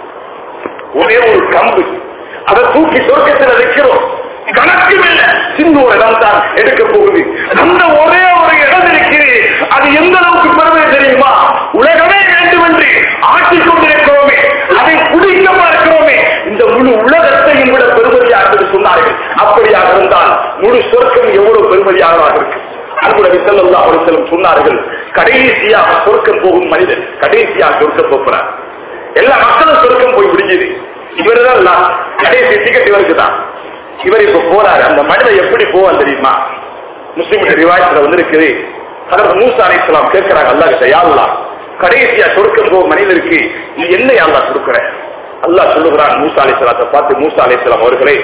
ஒரே ஒரு கம்பு, அதை தூக்கி சொர்க்கத்தில் வைக்கிறோம், கணக்கு இல்லை, சின்ன ஒரு இடம் தான் எடுக்க போகுது. அந்த ஒரே ஒரு இடம் இருக்கிறது, அது எந்த அளவுக்கு பெருமை தெரியுமா? உலகமே வேண்டும் என்று ஆட்டிக் கொண்டிருக்கிறோமே, அதை குடிக்க பார்க்கிறோமே, இந்த முழு உலகத்தையும் விட பெருமதியாக என்று சொன்னார்கள். அப்படியாக இருந்தால் முழு சொர்க்கம் எவ்வளவு பெருமதியாக இருக்கு. அன்புடைய ஸல்லல்லாஹு அலைஹி வஸல்லம் சொன்னார்கள், கடைசியாக சொர்க்கம் போகும் மனிதன் கடைசியாக சொர்க்கம் போகிறார். எல்லா மக்களும் சொர்க்கம் போய் விடுஞ்சது, இவர்தான் கடைசி டிக்கெட் இவருக்கு தான். இவர் இப்ப போறாரு. அந்த மனிதன் எப்படி போவான் தெரியுமா? முஸ்லிம் ரிவாயத்துல வந்திருக்குது. ஹஜ்ரத் மூஸா அலைஹிஸ்ஸலாம் கேட்கிறாங்க அல்லாஹ் கிட்ட, யா அல்லாஹ், கடைசியா சொர்க்கம் போகும் மனிதருக்கு நீ என்ன அல்லாஹ் கொடுக்கிற? அல்லாஹ் சொல்லுகிறான் மூஸா அலைஹிஸ்ஸலாத்தை பார்த்து, மூஸா அலைஹிஸ்ஸலாம் அவர்களே,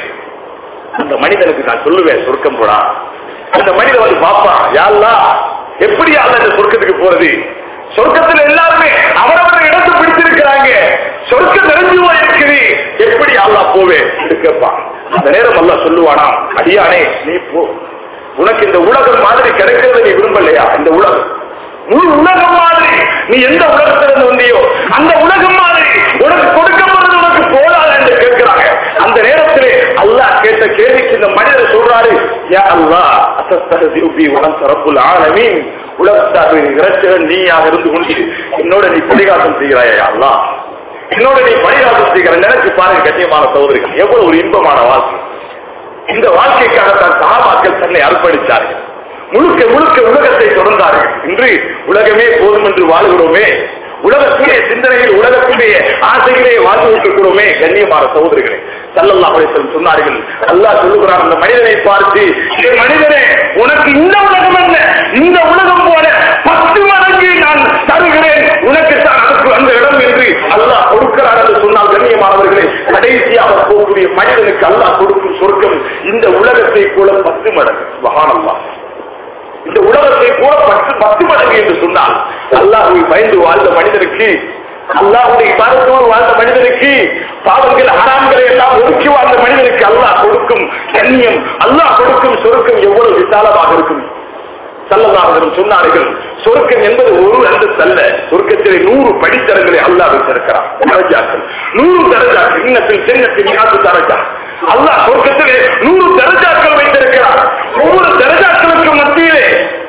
அந்த மனிதனுக்கு நான் சொல்லுவேன் சொர்க்கம் போடா. அந்த மனிதன் வந்து பாப்பா, யா அல்லாஹ், எப்படி அல்லாஹ் இந்த சொர்க்கத்துக்கு போறது? சொர்க்கத்தில் எல்லாருமே அவரவர் இடத்தை பிடிச்சிருக்கிறாங்க, சொர்க்கம் நிறைஞ்சு இருக்குது, எப்படி அல்லாஹ் போவேன் என்று கேட்பான். அந்த நேரம் அல்லாஹ் சொல்லுவானா, அடியானே நீ போ, உனக்கு இந்த உலகம் மாதிரி கிடைக்கிறத நீ விரும்பலையா? இந்த உலகம் முழு உலகம் மாதிரி நீ எந்த உலகத்திலிருந்து வந்தியோ அந்த உலகம் மாதிரி உனக்கு கொடுக்கப்படுறது உனக்கு போதாது என்று கேட்கிறாங்க. அந்த நேரத்திலே அல்லாஹ் கேட்ட கேள்விக்கு இந்த மனிதர் சொல்றாரு, யா அல்லாஹ் அத்தஸ்தஹ்ஸிஉ பி வ அன்த ரப்புல் ஆலமீன், உலகத்தாரின் இரட்சகன் நீயாக இருந்து கொண்டு என்னோட நீ பரிகாசம் செய்கிறாயா? யா அல்லாஹ், என்னோட நீ பரிகாசம் செய்கிற. நினைச்சு பாருங்க கண்ணியமான சகோதரிகள், எவ்வளவு ஒரு இன்பமான வாழ்க்கை. இந்த வாழ்க்கைக்காகத்தான் சஹாபாக்கள் தன்னை அர்ப்பணித்தார்கள். முழுக்க உலகத்தை தொடர்ந்தார்கள். இன்று உலகமே போதும் என்று வாழ்கிறோமே, உலகத்துடைய சிந்தனையில் உலகத்துடைய ஆசைகளே வாழ்ந்து கொண்டிருக்கிறோமே. கண்ணியமான சகோதரிகளே, ஸல்லல்லாஹு அலைஹி வஸல்லம் சொன்னார்கள், அல்லாஹ் சொல்லுகிறான் அந்த மனிதனை பார்த்து, மனிதனே உனக்கு இந்த உலகம் என்ன, இந்த உலகம் போல 10 மடங்கு நான் தருகிறேன், உனக்கு தான் அதுக்கு அந்த இடம் என்று அல்லாஹ் கொடுக்கிறார் என்று சொன்னால், கண்ணியமானவர்களே, கடைசியாக போகக்கூடிய மனிதனுக்கு அல்லாஹ் கொடுக்கும் சொர்க்கம் இந்த உலகத்தை போல 10 மடங்கு. சுப்ஹானல்லாஹ், இந்த உலகத்தை போல 10 மடங்கு என்று சொன்னால், அல்லாஹ்வை பயந்து வாழ்ந்த மனிதனுக்கு, அல்லாஹ்வுடைய இபாதத்தோடு வாழ்ந்த மனிதனுக்கு, பாவங்கள் ஹராம்களை எல்லாம் ஒதுக்கி வாழ்ந்த மனிதனுக்கு அல்லாஹ் கொடுக்கும் கண்ணியம், அல்லாஹ் கொடுக்கும் சொர்க்கம் எவ்வளவு விசாலமாக இருக்கும். ஸல்லல்லாஹு அலைஹி வஸல்லம் சொன்னார்கள், சொர்க்கம் என்பது ஒரு அந்தஸ்து அல்ல, சொர்க்கத்திலே 100 படித்தரங்களை அல்லாஹ் வைத்திருக்கிறார். தரஜாக்கள் 100 தரஜாக்கள், இன்னத்தில் ஜன்னத்தில் மிஆத்து தரஜா. அல்லாஹ் சொர்க்கத்திலே 100 தரஜாக்கள் வைத்திருக்கிறார். ஒவ்வொரு தரஜாக்களுக்கு மத்தியிலே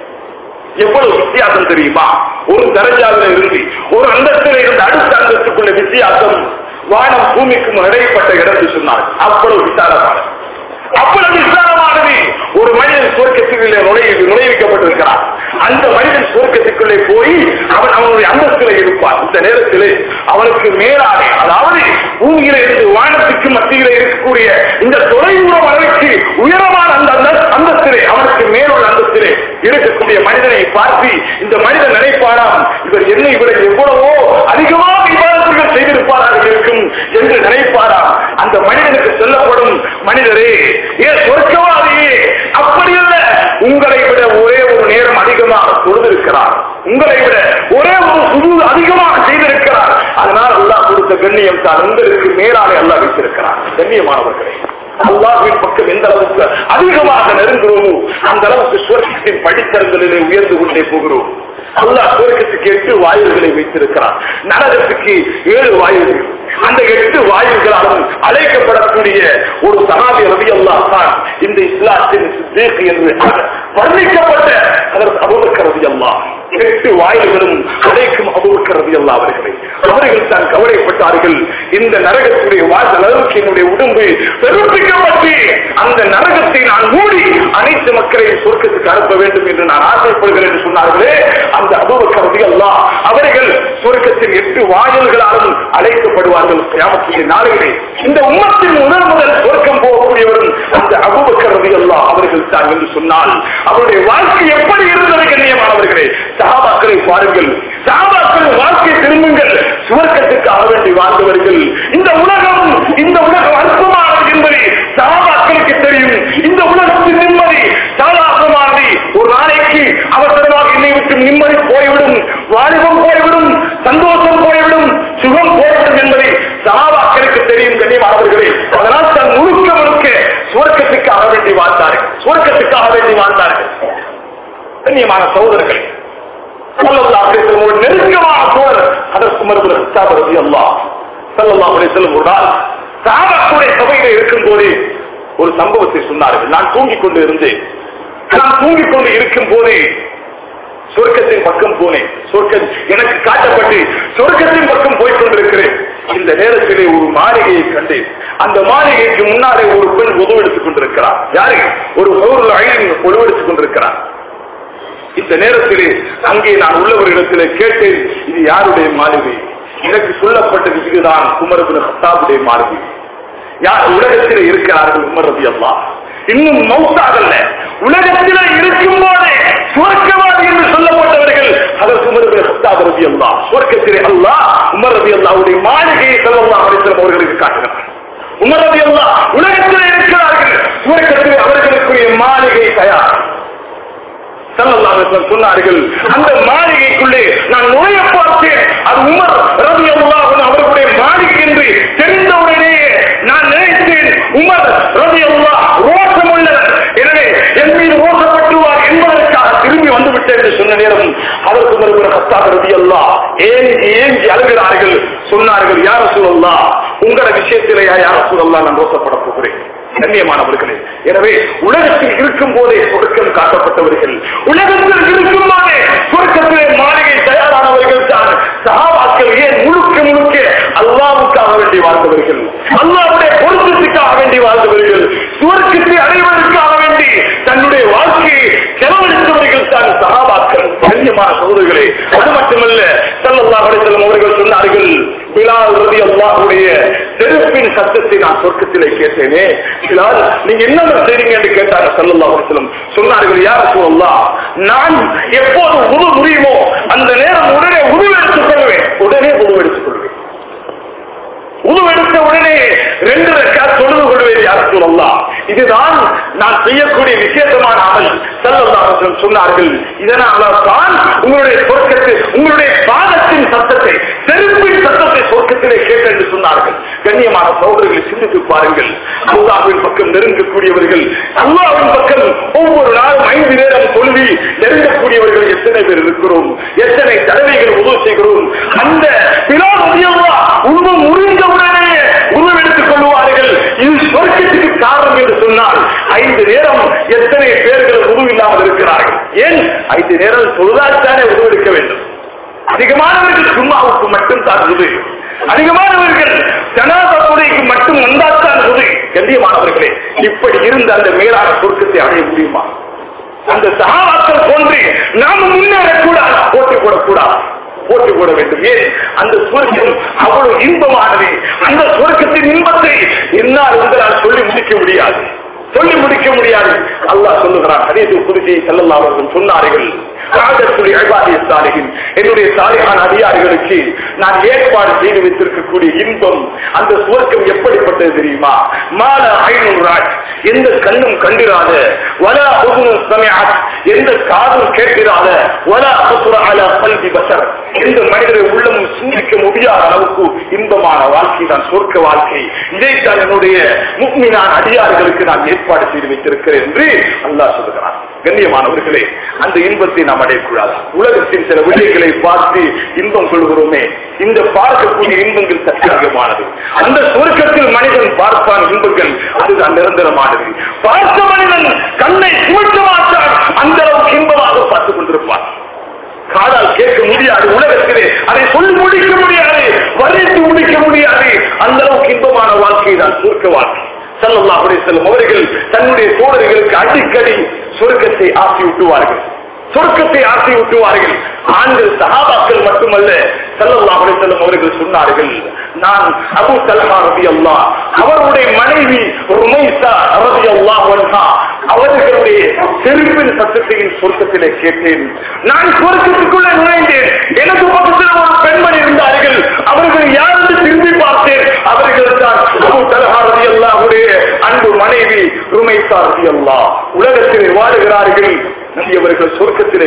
எவ்வளவு வித்தியாசம் தெரியுமா? ஒரு தரஜாவில இருந்து ஒரு அந்தஸ்தில் இருந்து அடுத்த அந்தஸ்துக்குள்ள வித்தியாசம் வானம் பூமிக்கும் இடைப்பட்ட இடம் சொன்னார். அவ்வளவு விசாலமானது, அவ்வளவு விசாலமானது. ஒரு மனிதன் சுவர்க்கத்துக்குள்ளே நுழைவிக்கப்பட்டிருக்கிறார். அந்த மனிதன் சுவர்க்கத்துக்குள்ளே போய் அவனுடைய அந்தஸ்தில இருப்பார். இந்த நேரத்திலே அவனுக்கு மேலாக, அதாவது பூமியில இருந்து வானத்துக்கு மத்திய மத்தியில இருக்கக்கூடிய இந்த தொலைதூர வளர்ச்சி உயரமான அந்த அந்தஸ்திலே, அவனுக்கு மேலுள்ள அந்தஸ்திலே இருக்கக்கூடிய மனிதனை பார்த்து இந்த மனிதன் நினைப்பாராம், இவர் என்னை விட எவ்வளவோ அதிகமாக விவாதங்கள் செய்திருப்பாராக இருக்கும் என்று நினைப்பாராம். அந்த மனிதனுக்கு சொல்லப்படும், மனிதரே, ஏன் சொர்க்கவாதியே, அப்படியல்ல, உங்களை விட ஒரே ஒரு நேரம் அதிகமாக தொழுதிருக்கிறார், உங்களை விட ஒரே ஒரு சுஜூத் அதிகமாக செய்திருக்கிறார், அதனால் அல்லாஹ் கொடுத்த கண்ணியம் தான் உங்களுக்கு மேலாலே அல்லாஹ் வைத்திருக்கிறார். கண்ணியமானவர்களே, அல்லாஹ்வின் பக்கம் எந்த அளவுக்கு அதிகமாக நெருங்குகிறோமோ அந்த அளவுக்கு சுவர்க்கத்தின் படித்தரங்களிலே உயர்ந்து கொண்டே போகிறோம். அல்லாஹ் சுவர்க்கத்துக்கு 8 வாயில்களை வைத்திருக்கிறார், நரகத்துக்கு 7 வாயில்கள். அந்த 8 வாயில்களாலும் அழைக்கப்படக்கூடிய ஒரு சஹாபி ரலியல்லாஹு தான் இந்த இஸ்லாத்தின் சித்தீக் என்று வர்ணிக்கப்பட்ட அபூபக்கர் ரலியல்லாஹு. 8 வாயில்களும் அழைக்கும் அபூபக்கர் ரலியல்லாஹு அவர்கள் தான் கவலைப்பட்டார்கள். இந்த நரகத்துடைய வாசல் அளவுக்கு என்னுடைய உடம்பு பெருப்பிக்கப்பட்டு அந்த நரகத்தை நான் மூடி அனைத்து மக்களையும் சொர்க்கத்துக்கு அனுப்ப வேண்டும் என்று நான் ஆசைப்படுகிறேன் என்று சொன்னார்களே, அந்த அபூபக்கர் ரலியல்லாஹு அவர்கள் சொர்க்கத்தின் 8 வாயில்களாலும் அழைக்கப்படுவார்கள். கியாமத்துடைய நாளிலே இந்த உம்மத்தின் முதல் சொர்க்கம் போகக்கூடியவரும் அந்த அபூபக்கர் ரலியல்லாஹு அவர்கள் தான் என்று சொன்னால் அவருடைய வாழ்க்கை எப்படி இருந்தது? கண்ணியமானவர்களே, சஹாபாக்களை பாருங்கள், சஹாபாக்கள் வாழ்க்கை திரும்புங்கள். சுவர்க்கத்துக்காக வேண்டி வாழ்ந்தவர்கள். இந்த உலகம் அற்பமானது என்பதை சஹாபாக்களுக்கு தெரியும். இந்த உலகத்தின் நிம்மதி சாதாரணமானது. ஒரு நாளைக்கு அவசரமாக என்னை விட்டு நிம்மதி போய்விடும், வாலிபம் போய்விடும், சந்தோஷம் போய்விடும், சுகம் போய்விடும் என்பதை சஹாபாக்களுக்கு தெரியும். கண்ணியமானவர்களே, அதனால் தன் முழுக்க சுவர்க்கத்துக்காக வேண்டி வாழ்ந்தார்கள், சுவர்க்கத்துக்காக வேண்டி வாழ்ந்தார்கள். கண்ணியமான சகோதரர்களே, நெருக்கமான சோழர் அதற்கு மறுபடி ஒரு நாள் சஹாபாக்களுடைய சபையில இருக்கும் போதே ஒரு சம்பவத்தை சொன்னார்கள். நான் தூங்கிக் கொண்டு இருந்தேன். நான் தூங்கிக் கொண்டு இருக்கும் போதே சொர்க்கத்தின் பக்கம் போனேன். சொர்க்கம் எனக்கு காட்டப்பட்டு சொர்க்கத்தின் பக்கம் போய்கொண்டிருக்கிறேன். இந்த நேரத்திலே ஒரு மாளிகையை கண்டேன். அந்த மாளிகைக்கு முன்னாலே ஒரு பெண் உதவு எடுத்துக் கொண்டிருக்கிறார். யாரு? ஒரு உதவு எடுத்துக் கொண்டிருக்கிறார். இந்த நேரத்திலே அங்கே நான் உள்ளவர்களிடத்திலே கேட்டேன், இது யாருடைய மாளிகை? எனக்கு சொல்லப்பட்டது இதுதான் உமர் இப்னு கத்தாபுடைய மாளிகை. யார் உலகத்திலே இருக்கிறார்கள்? உமர் ரலியல்லாஹு. இன்னும் மௌத்தாகல்ல, உலகத்திலே இருக்கும் போதே சுவர்க்கவாதி என்று சொல்லப்பட்டவர்கள் அதற்கு உமர் இப்னு கத்தாப் ரலியல்லாஹு. சுவர்க்கத்திலே அல்லாஹ் உமர் ரலியல்லாஹுடைய மாளிகையை ஸல்லல்லாஹு அலைஹி வஸல்லம் அவர்களுக்கு காட்டுகிறார். உமர் ரலியல்லாஹு உலகத்திலே இருக்கிறார்கள், சுவர்க்கத்திலே அவர்களுக்குரிய மாளிகை தயார். சொன்னார்கள், அந்த மாளிகைக்குள்ளே நான் நுழைய பார்த்தேன். அது உமர் ரலியல்லாஹு அவர்களுடைய மாளிகை என்று தெரிந்தவுடனே நான் நினைத்தேன், உமர் ரலியல்லாஹு ரோஷமுள்ளவர், எனவே என் மீது ரோஷப்பட்டுவார் என்பதற்காக திரும்பி வந்துவிட்டேன் என்று சொன்ன நேரம் அதற்கு உமர் இப்னு கத்தாப் ரலியல்லாஹு ஏங்கி அழுகிறார்கள். சொன்னார்கள், யா ரசூலல்லாஹ், உங்களோட விஷயத்திலேயா யா ரசூலல்லாஹ் நான் ரோஷப்பட போகிறேன்? கண்ணியமானவர்களே, எனவே உலகத்தில் இருக்கும் போதே சொர்க்கம் காட்டப்பட்டவர்கள், உலகத்தில் இருக்கும் போதே சொர்க்கத்திலே மாளிகை தயாரானவர்கள் தான் சஹாபாக்கள். ஏன் முழுக்க அல்லாஹ்வுக்காக வேண்டி வாழ்ந்தவர்கள், அல்லாஹ்வுடைய பொருத்தத்துக்காக வேண்டி வாழ்ந்தவர்கள், சுவர்க்கத்தை அடைவதற்காக வேண்டி தன்னுடைய வாழ்க்கையை செலவழித்தவர்கள் தான் சஹாபாக்கள். கண்ணியமான சகோதரர்களே, அது மட்டுமல்ல, ஸல்லல்லாஹு அலைஹி வஸல்லம் அவர்கள் சொன்னார்கள், பிலால் ரலியல்லாஹுடைய செருப்பின் சத்தத்தை நான் சொர்க்கத்திலே கேட்டேனே, பிலால் நீங்க என்ன செய்றீங்க என்று கேட்டார்கள். ஸல்லல்லாஹு அலைஹி வஸல்லம் சொன்னார்கள், யா ரசூலல்லாஹ், நான் எப்போது உது முடியுமோ அந்த நேரம் உடனே உது எடுத்துக் கொள்வேன். உது எடுத்த உடனே 2 ரக்காத் தொழுது கொள்வேன் யா ரசூலல்லாஹ். இதுதான் நான் செய்யக்கூடிய விசேஷமான அமல். ஸல்லல்லாஹு அலைஹி வஸல்லம் சொன்னார்கள், இதனால தான் உங்களுடைய சொர்க்கத்தில் உங்களுடைய பாதத்தின் சத்தத்தை, செருப்பின் சத்தத்தை சொர்க்கத்திலே கேட்டு என்று சொன்னார்கள். கண்ணியமான சகோதரர்களை சிந்தித்து பாருங்கள். அல்லாஹ்வின் பக்கம் நெருங்கக்கூடியவர்கள், அல்லாஹ்வின் பக்கம் ஒவ்வொரு நாளும் 5 நேரம் தொழுவி நெருங்கக்கூடியவர்கள் எத்தனை பேர் இருக்கிறோம்? எத்தனை தடவைகள் உதவு செய்கிறோம்? அந்த பிலால் ரலியல்லாஹு உண்மை முறிந்தவுடனே உதவு எடுத்துக் கொள்வார்கள். இது சொர்க்கத்துக்கு காரணம் என்று சொன்னால் 5 நேரம் எத்தனை பேர்கள் உதவு இல்லாமல் இருக்கிறார்கள்? ஏன் 5 நேரம் தொழுதால்தானே உதவு எடுக்க வேண்டும்? அதிகமானவர்கள் சும்மாவுக்கு மட்டும் தான் உதவி, அதிகமானவர்கள் ஜனாஸா தொழுகைக்கு மட்டும் வந்தால்தான் உதவி. கண்ணியமானவர்களே, இப்படி இருந்த அந்த மேலான சொர்க்கத்தை அடைய முடியுமா? அந்த சஹாபாக்கள் போன்று நாம முன்னேறக்கூடாது, போட்டி போடக்கூடாது. போட்டு போட வேண்டும். ஏன்? அந்த சுவர்க்கம் அவ்வளவு இன்பமானது. அந்த சுவர்க்கத்தின் இன்பத்தை என்னால் உங்களால் சொல்லி முடிக்க முடியாது. அல்லாஹ் சொல்லுகிறான், ஹதீஸுல் குத்ஸி ஸல்லல்லாஹு அலைஹி வஸல்லம் சொன்னார்கள், என்னுடைய சாலிஹான அதிகாரிகளுக்கு நான் ஏற்பாடு செய்து வைத்திருக்கக்கூடிய இன்பம், அந்த சுவர்க்கம் எப்படிப்பட்டது தெரியுமா? மால ஐனுன் ராஜ், எந்த கண்ணும் கண்டிராத, வலா உதுனுன் சமிஅத், எந்த காதும் கேட்கிறாத, வலா கஸர அலா கல்பி பஷர், எந்த மனிதரை உள்ளமும் சிந்திக்க முடியாத அளவுக்கு இன்பமான வாழ்க்கை தான் சொர்க்க வாழ்க்கை. இதைத்தான் என்னுடைய முஃமினான அதிகாரிகளுக்கு நான் ஏற்பாடு செய்து வைத்திருக்கிறேன் என்று அல்லாஹ் சொல்லுகிறான். கண்ணியமானவர்களே, அந்த இன்பத்தை நாம் அடையக்கூடாது. உலகத்தின் சில விடயங்களை பார்த்து இன்பம் கொள்கிறோமே, இந்த பார்க்கக்கூடிய இன்பங்கள் தற்காலிகமானது. அந்த சுவர்க்கத்தில் மனிதன் பார்ப்பான் இன்பங்கள், அதுதான் நிரந்தரமானது. பார்த்த மனிதன் கண்ணை சுமட்ட மாட்டான், அந்த அளவுக்கு இன்பமாக பார்த்துக் கொண்டிருப்பான். காதால் கேட்க முடியாது, உலகத்திலே அதை சொல்லி முடிக்க முடியாது, வரைத்து முடிக்க முடியாது. அந்த அளவுக்கு இன்பமான வாழ்க்கை தான் சொர்க்க வாழ்க்கை. ஸல்லல்லாஹு அலைஹி வஸல்லம் அவர்கள் தன்னுடைய தோழர்களுக்கு அடிக்கடி சொர்க்கத்தை ஆசி ஊட்டுவார்கள். ஆண்கள் சஹாபாக்கள் மட்டுமல்ல, ஸல்லல்லாஹு அலைஹி வஸல்லம் அவர்கள் சொன்னார்கள், நான் அபூ தல்ஹா ரலியல்லாஹு அவருடைய மனைவி ருமைஸா ரலியல்லாஹு அன்ஹா அவர்களுடைய செருப்பின் சத்தத்தையும் சொர்க்கத்திலே கேட்டேன். நான் சொர்க்கத்துக்குள்ளே நுழைந்தேன். எனக்கு பக்கத்தில் ஒரு பெண்மணி இருந்தார்கள். அவர்கள் யார் என்று திரும்பி பார்த்தேன். அவர்கள் தான் அபூ தல்ஹா ரலியல்லாஹுடைய அன்பு மனைவி ருமைஸா ரலியல்லாஹு. உலகத்திலே வாழுகிறார்கள், நபி அவர்கள் சொர்க்கத்திலே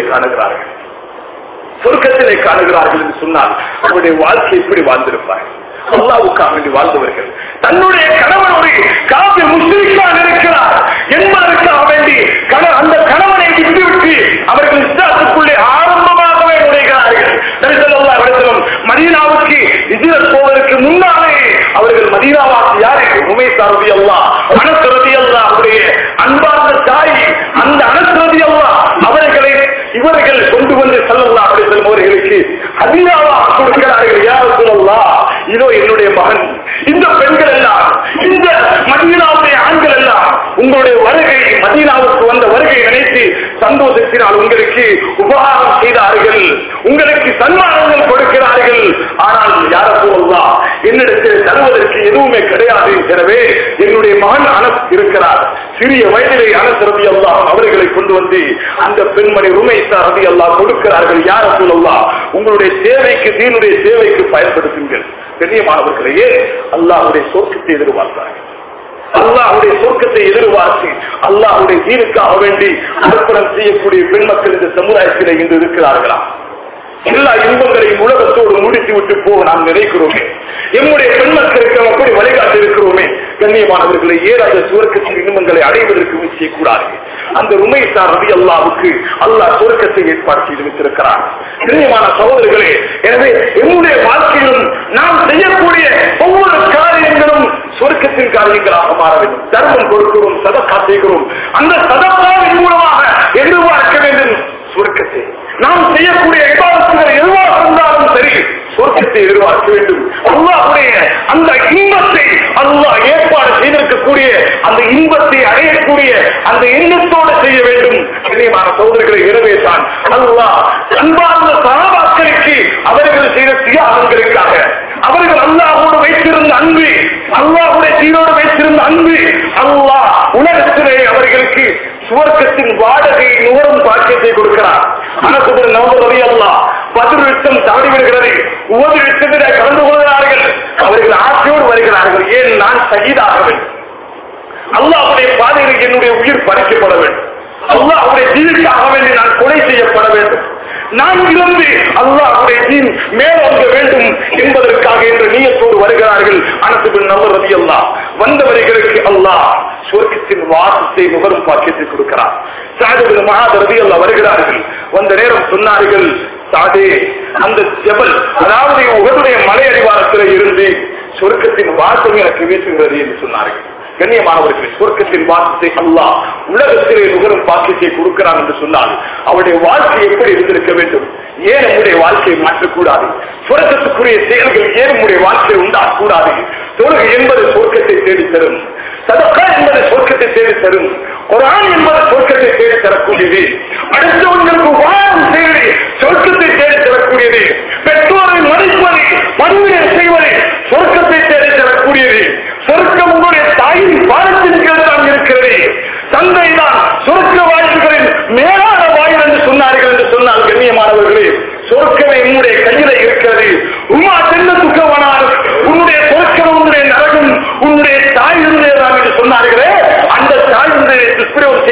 காணுகிறார்கள் என்று சொன்னால் அவருடைய வாழ்க்கை எப்படி வாழ்ந்திருப்பார்கள்? அல்லாஹ்வுக்காக வேண்டி வாழ்ந்தவர்கள். தன்னுடைய கணவன் ஒரு காபிர் முஸ்லிமாக இருக்கிறார் என்பதற்காக வேண்டி அந்த கணவனை விட்டுவிட்டு அவர்கள் இஸ்லாத்துக்குள்ளே ஆரம்பமாகவே நுழைகிறார்கள். நபி ஸல்லல்லாஹு அலைஹி வஸல்லம் மதீனாவுக்கு ஹிஜ்ரத் போவதற்கு முன்னாலே அவர்கள் மதீனாவாசி யாரு? ருமைஸா ரலியல்லாஹு அனஸ் ரலியல்லாஹுடைய அன்பார்ந்த தாய், அந்த அனஸ் ரலியல்லாஹு அவர்களை இவர்கள் கொண்டு வந்து ஸல்லல்லாஹு அலைஹி வஸல்லம் அவர்களுக்கு ஹதியாவாக கொடுக்கிறார்கள். யா ரசூலல்லாஹ், இதோ என்னுடைய மகன். இந்த பெண்கள் எல்லாம், இந்த மதீனாவுடைய ஆண்கள் எல்லாம் உங்களுடைய வருகை, மதீனாவுக்கு வந்த வருகை நினைத்து சந்தோஷத்தினால் உங்களுக்கு உபகாரம் செய்தார்கள், உங்களுக்கு சன்மானங்கள் கொடுக்கிறார்கள். ஆனால் யா ரசூலல்லாஹ், என்னிடத்தில் தருவதற்கு எதுவுமே கிடையாது. எனவே என்னுடைய மகன் அனஸ் இருக்கிறார். சிறிய வயதிலே அனஸ் ரலியல்லாஹு அவர்களை கொண்டு வந்து அந்த பெண்மணி ருமைஸா ரலியல்லாஹு கொடுக்கிறார்கள். யா ரசூலல்லாஹ், உங்களுடைய சேவைக்கு, தீனுடைய சேவைக்கு பயன்படுத்துங்கள். கண்ணியமானவர்களே, அல்லாஹ்வுடைய சொர்க்கத்தை எதிர்பார்த்தார்கள். அல்லாஹ்வுடைய சொர்க்கத்தை எதிர்பார்த்து அல்லாஹ்வுடைய தீனுக்காக வேண்டி அர்ப்பணம் செய்யக்கூடிய பெண் மக்கள் இந்த சமுதாயத்திலே இன்று இருக்கிறார்களா? எல்லா இன்பங்களையும் உலகத்தோடு முடித்து விட்டு போக நாம் நினைக்கிறோமே. எம்முடைய பெண் மக்களுக்கு அப்படி வழிகாட்டி இருக்கிறோமே. கண்ணியமானவர்களை, ஏறாத சுவர்க்கத்தின் இன்பங்களை அடைவதற்கு முயற்சி கூடாது. அந்த ருமைஸா ரலியல்லாஹுக்கு அல்லாஹ் சுவர்க்கத்தை ஏற்பாடு செய்து வைத்திருக்கிறார். கண்ணியமான சகோதரர்களே, எனவே எம்முடைய வாழ்க்கையிலும் நாம் செய்யக்கூடிய ஒவ்வொரு காரியங்களும் சுவர்க்கத்தின் காரியங்களாக மாற வேண்டும். தர்மம் கொடுக்கிறோம், சதக்கா செய்கிறோம், அந்த சதக்காவின் மூலமாக எதிர்பார்க்க வேண்டும் சுவர்க்கத்தை. நாம் செய்யக்கூடிய இபாதத்துகள் எதுவாக இருந்தாலும் சரி, சொர்க்கத்தை எதிர்பார்க்க வேண்டும். அல்லாஹ்வுடைய அந்த இன்பத்தை அல்லாஹ் ஏற்பாடு செய்திருக்கக்கூடிய அந்த இன்பத்தை அடையக்கூடிய அந்த எண்ணத்தோடு செய்ய வேண்டும். கண்ணியமான சகோதரர்களை, எனவே தான் அல்லாஹ் அன்பார்ந்த சஹாபாக்களுக்கு அவர்கள் செய்த தியாகங்களுக்காக, அவர்கள் அல்லாஹ்வோடு வைத்திருந்த அன்பு, அல்லாஹ்வுடைய தீனோடு வைத்திருந்த அன்பு, அல்லாஹ் உலகத்திலே அவர்களுக்கு சுவர்க்கத்தின் வாடகை நுகரும் பாக்கியத்தை கொடுக்கிறார். அனஸ் ரலியல்லாஹு பத்ர் யுத்தம் தாண்டி வருகிறது, உஹது யுத்தத்திலே கலந்து கொள்கிறார்கள். அவர்கள் ஆசையோடு வருகிறார்கள். ஏன்? நான் ஷஹீதாக வேண்டும், அல்லாஹ்வுடைய பாதையில் என்னுடைய உயிர் பறிக்கப்பட வேண்டும், அல்லாஹ்வுடைய தீனுக்காக வேண்டி நான் கொலை செய்யப்பட வேண்டும், நான் இழந்து அல்லாஹ்வுடைய தீன் மேலோங்க வேண்டும் என்பதற்காக என்ற நியத்தோடு வருகிறார்கள். அனஸ் ரலியல்லாஹு வந்தவர்களுக்கு அல்லாஹ் சொர்க்கத்தின் வாசத்தை நுகரும் பாக்கியத்தை கொடுக்கிறார். சஅத் இப்னு முஆத் ரலியல்லாஹு வருகிறார்கள். வந்த நேரம் சொன்னார்கள், சாதே, அந்த ஜபல், அதாவது உஹதுடைய மலை அடிவாரத்தில் இருந்து சொர்க்கத்தின் வாசம் எனக்கு வீசுகிறது என்று சொன்னார்கள். கண்ணியமானவர்கள், சொர்க்கத்தின் வாசத்தை அல்லாஹ் உலகத்திலே நுகரும் பாக்கியத்தை கொடுக்கிறான் என்று சொன்னால் அவருடைய வாழ்க்கை எப்படி இருந்திருக்க வேண்டும்? ஏன் நம்முடைய வாழ்க்கையை மாற்றக்கூடாது? சொர்க்கத்துக்குரிய செயல்கள் ஏன் நம்முடைய வாழ்க்கையை உண்டாகக்கூடாது? தொழுகை என்பது சொர்க்கத்தை தேடி தரும், சதக்கா என்பது சொர்க்கத்தை தேடி தரும், குர்ஆன் என்பது சொர்க்கத்தை தேடி தரக்கூடியது, அடுத்தவங்களுக்கு உபகாரம் செய்து சொர்க்கத்தை தேடி தரக்கூடியது,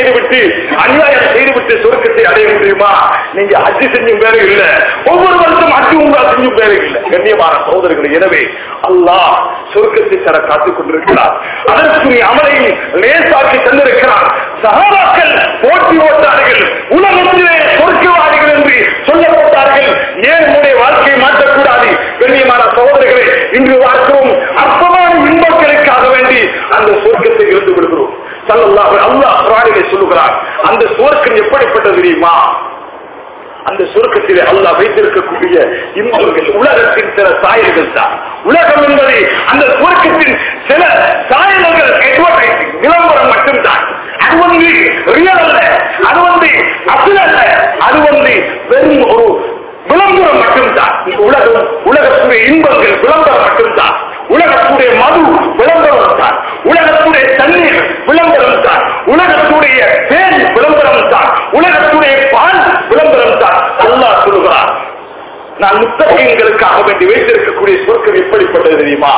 செய்துவிட்டு அநியாயம் செய்துவிட்டு சொர்க்கத்தை அடைய முடியுமா? நீங்க ஹஜ் செஞ்சும் பேரு இல்ல, ஒவ்வொரு வருஷம் ஹஜ் உங்களா செஞ்சும் பேரு இல்ல. கண்ணியமான சகோதரர்கள், எனவே அல்லாஹ் சொர்க்கத்தை தர காத்துக் கொண்டிருக்கிறார். அதற்குரிய அமலையும் லேசாக்கி தந்திருக்கிறார். சஹாபாக்கள் போட்டி ஓட்டார்கள், உலகத்திலே சொர்க்கவாதிகள் என்று சொல்லப்பட்டார்கள். ஏன் உங்களுடைய வாழ்க்கையை மாற்றக்கூடாது? கண்ணியமான சகோதரர்களே, இன்று பார்க்கிறோம் அற்பமான இன்பங்களுக்காக வேண்டி அந்த சொர்க்கத்தை இருந்து விடுகிறோம். ஸல்லல்லாஹு அல்லாஹ் குர்ஆனிலே சொல்லுகிறார், அந்த சொர்க்கம் எப்படிப்பட்டது தெரியுமா? அந்த சொர்க்கத்திலே அல்லாஹ் வைத்திருக்கக்கூடிய இன்பங்கள் உலகத்தின் சில சாயல்கள் தான். உலகம் என்பது அந்த சொர்க்கத்தின் சில சாயல்கள், அட்வர்டைசிங், விளம்பரம் மட்டும்தான். அது வந்து ரியல் அல்ல, அது வந்து அசல் அல்ல, அது வந்து வெறும் ஒரு விளம்பரம் மட்டும்தான். உலகத்துடைய இன்பங்கள் விளம்பரம் மட்டும்தான். உலகத்துடைய மது விளம்பரம் தான், உலகத்துடைய தண்ணீர் விளம்பரம் தான், உலகத்துடைய தேன் விளம்பரம் தான், உலகத்துடைய பால் விளம்பரம் தான். அல்லாஹ் சொல்லுகிறார், நான் முத்தகீன்களுக்காக வேண்டி வைத்திருக்கக்கூடிய சொர்க்கம் எப்படிப்பட்டது தெரியுமா?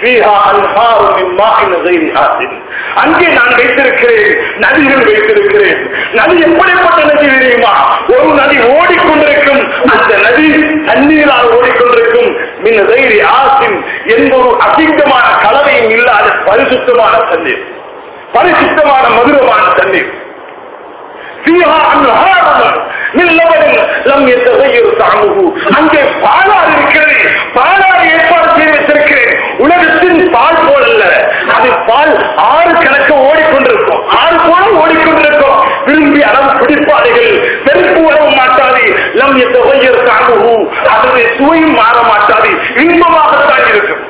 அங்கே நான் வைத்திருக்கிறேன், நதிகள் வைத்திருக்கிறேன். நதி எப்படிப்பட்ட நதி தெரியுமா? ஒரு நதி ஓடிக்கொண்டிருக்கும், அந்த நதி தண்ணீரால் ஓடிக்கொண்டிருக்கும். மின் கைரி ஆசின், எந்த ஒரு அசிங்கமான கலவையும் இல்லாத பரிசுத்தமான தண்ணீர், பரிசுத்தமான மதுரமான தண்ணீர். அங்கே பாலாறு இருக்கிறது, பாலாறு ஏற்பாடு செய்து வைத்திருக்கிறேன். உலகத்தின் பால் போல் அல்ல, அது பால் ஆறு கணக்க ஓடிக்கொண்டிருக்கும், ஆறு போல ஓடிக்கொண்டிருக்கும். விரும்பி அளவு குடிப்பாதைகள் வெறுப்பு வரவும் மாட்டாது. லம் எத்தகையர் தாங்குகு, அதனுடைய சுவையும் மாற மாட்டாது, இன்பமாகத்தான் இருக்கும்.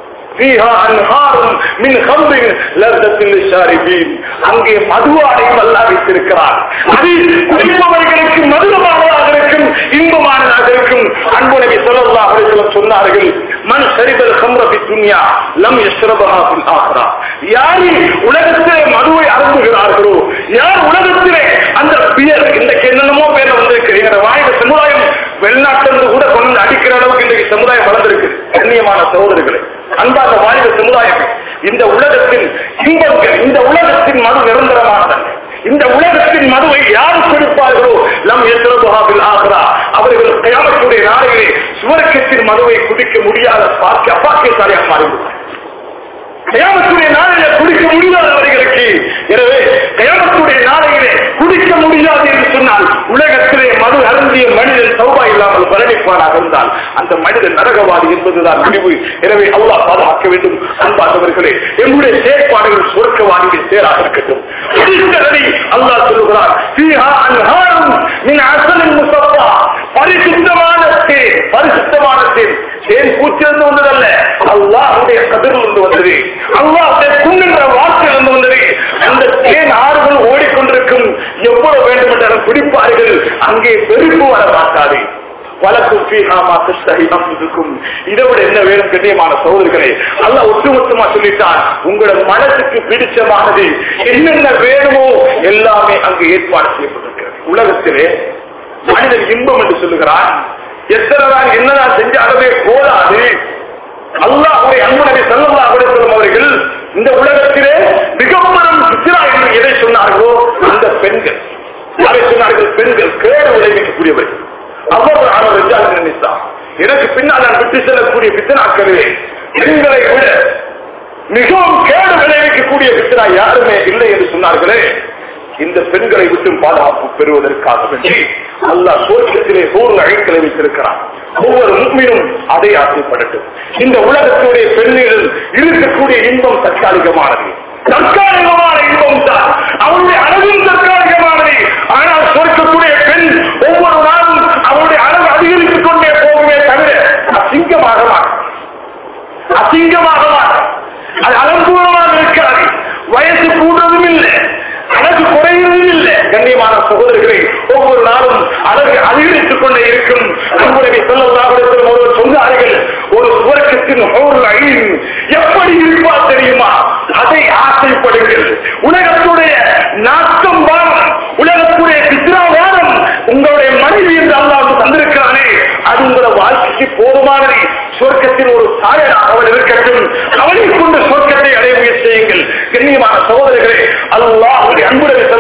அங்கே மதுவாடையும் அல்லாஹ் வைத்திருக்கிறார். அது குடிப்பவர்களுக்கு மதுரமானதாக இருக்கும், இன்பமானதாக இருக்கும். அன்பு நபி ஸல்லல்லாஹு அலைஹி வஸல்லம் சொன்னார்கள், மன் ஷரிபல் ஹம்ர ஃபி துன்யா லம் யஷ்ரபஹா ஃபில் ஆখিরা. யார் உலகத்திலே மதுவை அருந்துகிறார்களோ, யார் உலகத்திலே அந்த பியர், இன்றைக்கு என்னென்னமோ பேர் வந்திருக்கிற வாய்ந்த சமுதாயம், வெளிநாட்டிலிருந்து கூட கொண்டு அடிக்கிற அளவுக்கு இன்றைக்கு சமுதாயம் வளர்ந்திருக்கு. கண்ணியமான சகோதரர்களே, அன்பான வாலிப சமுதாயம், இந்த உலகத்தின் இன்பங்கள், இந்த உலகத்தின் மது நிரந்தரமானதல்ல. இந்த உலகத்தின் மதுவை யார் குடிப்பார்களோ லம் யஷ்ரபஹா ஃபில் ஆখিরা, அவர்கள் கியாமத்துடைய நாளையிலே சுவர்க்கத்தின் மதுவை குடிக்க முடியாத அப்பாக்கியசாலியாக மாறிவிடுவார். கியாமத்துடைய நாளையிலே குடிக்க முடியாதவர்களுக்கு, எனவே கியாமத்துடைய நாளையிலே குடிக்க முடியாது என்று சொன்னால், உலகத்திலே மது அருந்திய மனிதன் தௌபா இல்லாமல் மரணிப்பானாக இருந்தால் அந்த மனிதன் நரகவாதி என்பதுதான் முடிவு. எனவே அல்லாஹ் பாதுகாக்க வேண்டும். அன்பானவர்களே, எங்களுடைய செயற்பாடுகள் சொர்க்கவாதிகள் சேராக இருக்கட்டும். அல்லாஹ் சொல்லுகிறார், பரிசுத்தமான தேன், பரிசுத்தமான தேன். தேன் பூச்சிலிருந்து வந்ததல்ல, அல்லாஹ்வுடைய கதிரிலிருந்து வந்தது, அல்லாஹ்வுடைய குன்னின்ற வார்த்தையிலிருந்து வந்தது. அந்த தேன் ஆறுகள் ஓடிக்கொண்டிருக்கும், எவ்வளவு வேண்டும் என்றாலும் குடிப்பார்கள், அங்கே வெறுப்பு வர மாட்டாது. வழக்கும் இதைவிட என்ன வேணும்? கண்ணியமான சகோதரர்களே, அல்லாஹ் ஒட்டுமொத்தமா சொல்லிட்டான், உங்களோட மனசுக்கு பிடிச்சமானது என்னென்ன வேணுமோ எல்லாமே அங்கு ஏற்பாடு செய்யப்பட்டிருக்கிறது. உலகத்திலே மனிதன் இன்பம் என்று சொல்லுகிறான், எத்தனைதான் என்னதான் செஞ்சாலுமே போதாது. அல்லாஹ்வுடைய அன்பு நபி ஸல்லல்லாஹு அலைஹி வஸல்லம் அவர்கள் இந்த உலகத்திலே மிகப்பெரும் ஃபித்னா என்று எதை சொன்னார்களோ அந்த பெண்கள், யாரை சொன்னார்கள்? பெண்கள் கேடு விளைவிக்கக்கூடியவர்கள். எனக்கு பின்னால் நான் விட்டு செல்லக்கூடிய பித்தனாக்களே, பெண்களை விட மிகவும் கேடு விளைவிக்கக்கூடிய பித்தனா யாருமே இல்லை என்று சொன்னார்களே. இந்த பெண்களை விட்டு பாதுகாப்பு பெறுவதற்காக வேண்டி அல்லாஹ் சொர்க்கத்திலே ஒரு அழைக்கலை வைத்திருக்கிறார். ஒவ்வொரு முஃமினும் அதை ஆசைப்படட்டும். இந்த உலகத்துடைய பெண்ணில் இருக்கக்கூடிய இன்பம் தற்காலிகமானது, தற்காலிகமான இன்பம் தான். அவருடைய அளவும் தற்காலிகமானது. ஆனால் சொர்க்கத்துடைய பெண் ஒவ்வொரு நாளும் அவருடைய அளவு அதிகரித்துக் கொண்டே போகவே தவிர அசிங்கமாக அது அலங்கூலமாக இருக்காது. வயசு கூடுறதும் இல்லை, அழகு குறைவதும் இல்லை. கண்ணியமான சகோதரர்களை, ஒவ்வொரு நாளும் அழகு அதிகரித்துக் கொண்டே இருக்கும். அன்புடைய ஒருவர் சொன்னார்கள், ஒரு சுவர்க்கத்தின் எப்படி இருப்பா தெரியுமா? அதை ஆசைப்படுங்கள். உலகத்துடைய நாட்டம் வாரம், உலகத்துடைய பித்ராவாரம் உங்களுடைய மனைவி என்று அல்லாஹ் தந்திருக்கிறானே, அது உங்களோட வாழ்க்கைக்கு போதுமானது. சொர்க்கத்தில் ஒரு சாயலாக அவள் இருக்கட்டும், அவளை கொண்டு சொர்க்கத்தை அடைய முயற்சி செய்யுங்கள். கண்ணியமான சகோதரர்களே, அல்லாஹ்வுடைய அன்புடைய செல்வதார்கள்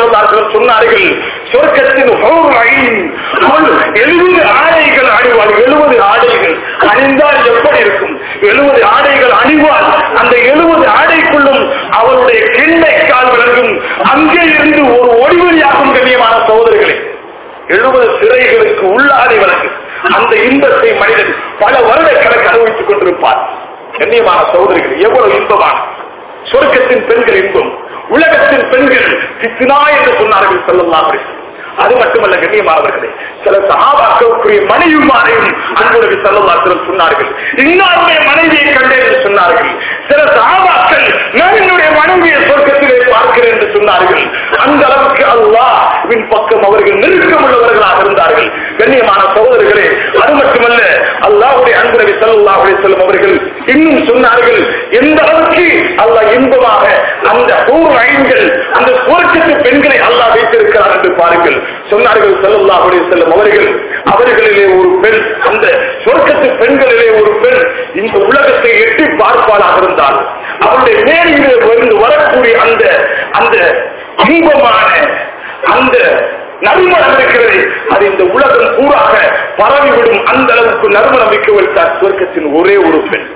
செல்லம் சொன்னார்கள், சொர்க்கத்தின் அவள் 70 ஆடைகள் அணிவாள். 70 ஆடைகள் அணிந்தால் எப்படி இருக்கும்? 70 ஆடைகள் அணிவாள். அந்த 70 ஆடைக்குள்ளும் அவளுடைய கிண்ணை கால் விளங்கும். அங்கே இருந்து ஒரு ஒளிவழியாகும். கண்ணியமான சகோதரர்களே, 70 சிறைகளுக்கு உள்ளாடை விளங்கும். அந்த இன்பத்தை மனிதன் பல வருட கணக்கு அனுபவித்துக் கொண்டிருப்பார். கண்ணியமான சகோதரிகள், எவ்வளவு இன்பமான சொர்க்கத்தின் பெண்கள் இன்பம். உலகத்தின் பெண்கள் ஃபித்னா என்று சொன்னார்கள் ஸல்லல்லாஹு அலைஹி வஸல்லம். அது மட்டுமல்ல கண்ணியமானவர்களே, சில சஹாபாக்களுக்குரிய மனைவிமாரையும் அன்புடைய ஸல்லல்லாஹு அலைஹி வஸல்லம் சொன்னார்கள். இன்னாருடைய மனைவியை கண்டேன் என்று சொன்னார்கள். சில சஹாபாக்கள் நான் என்னுடைய மனைவியை சொர்க்கத்திலே பார்க்கிறேன் என்று சொன்னார்கள். அந்த அளவுக்கு அல்லாஹ்வின் பக்கம் அவர்கள் நெருக்கமுள்ளவர்களாக இருந்தார்கள். கண்ணியமான சகோதரர்களே, அது மட்டுமல்ல, அல்லாஹ்வுடைய அன்புடைய ஸல்லல்லாஹு அலைஹி வஸல்லம் அவர்கள் இன்னும் சொன்னார்கள், எந்த அளவுக்கு அல்லாஹ் இன்பமாக அந்த ஹூர் ஐன்கள், அந்த சொர்க்கத்து பெண்களை அல்லாஹ் வைத்திருக்கிறார் என்று பாருங்கள். சொன்னார்கள் ஸல்லல்லாஹு அலைஹி வஸல்லம் அவர்கள், அவர்களிலே ஒரு பெண், அந்த சொர்க்கத்து பெண்களிலே ஒரு பெண் இந்த உலகத்தை எட்டி பார்ப்பாளாக இருந்தால் அவருடைய மேலிலே வரக்கூடிய அந்த இன்பமான அந்த நறுமணம் இருக்கிறது, அது இந்த உலகம் பூராக பரவிவிடும். அந்த அளவுக்கு நறுமணம் மிக்க வைத்தார் சொர்க்கத்தின் ஒரே ஒரு பெண்.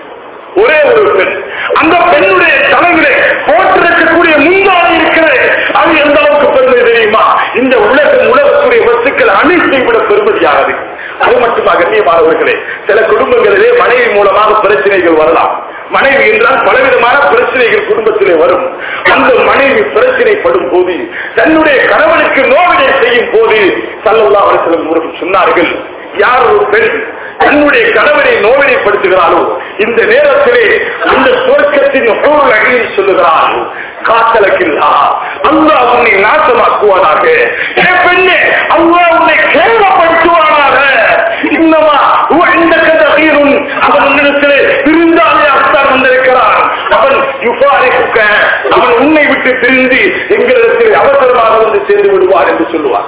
அந்த பெண்ணுடைய தலைவிலே போட்டிருக்கக்கூடிய முந்தானை இருக்கிறது, அது எந்த அளவுக்கு பெருமை தெரியுமா? இந்த உலகத்துடைய வஸ்துக்கள் அனைத்தையும் விட பெருமதியானது. அது மட்டுமா கண்ணியமானவர்களே, சில குடும்பங்களிலே மனைவி மூலமாக பிரச்சனைகள் வரலாம். மனைவி என்றால் பலவிதமான பிரச்சனைகள் குடும்பத்திலே வரும். அந்த மனைவி பிரச்சனைப்படும் போது, தன்னுடைய கணவனுக்கு நோவினை செய்யும் போது ஸல்லல்லாஹு அலைஹி வஸல்லம் சொன்னார்கள், யார் ஒரு பெண் தன்னுடைய கணவனை நோவினைப்படுத்துகிறாரோ இந்த நேரத்திலே அந்த சொர்க்கத்தின் ஹூர் ஐன் சொல்லுகிறார், காத்தலக்கில்லா, அல்லாஹ் உன்னை நாசமாக்குவானாக. பெண்ணே, அல்லாஹ் உன்னை கேவலப்படுத்துவானாக. இன்னமா இந்த கதீரும் அவன் உன்னிடத்திலே விருந்தாளியாகத்தான் வந்திருக்கிறான். அவன் யுஃபாரிக்க, அவன் உன்னை விட்டு பிரிந்து எங்களிடத்தில் அவசரமாக வந்து சேர்ந்து விடுவார் என்று சொல்லுவார்.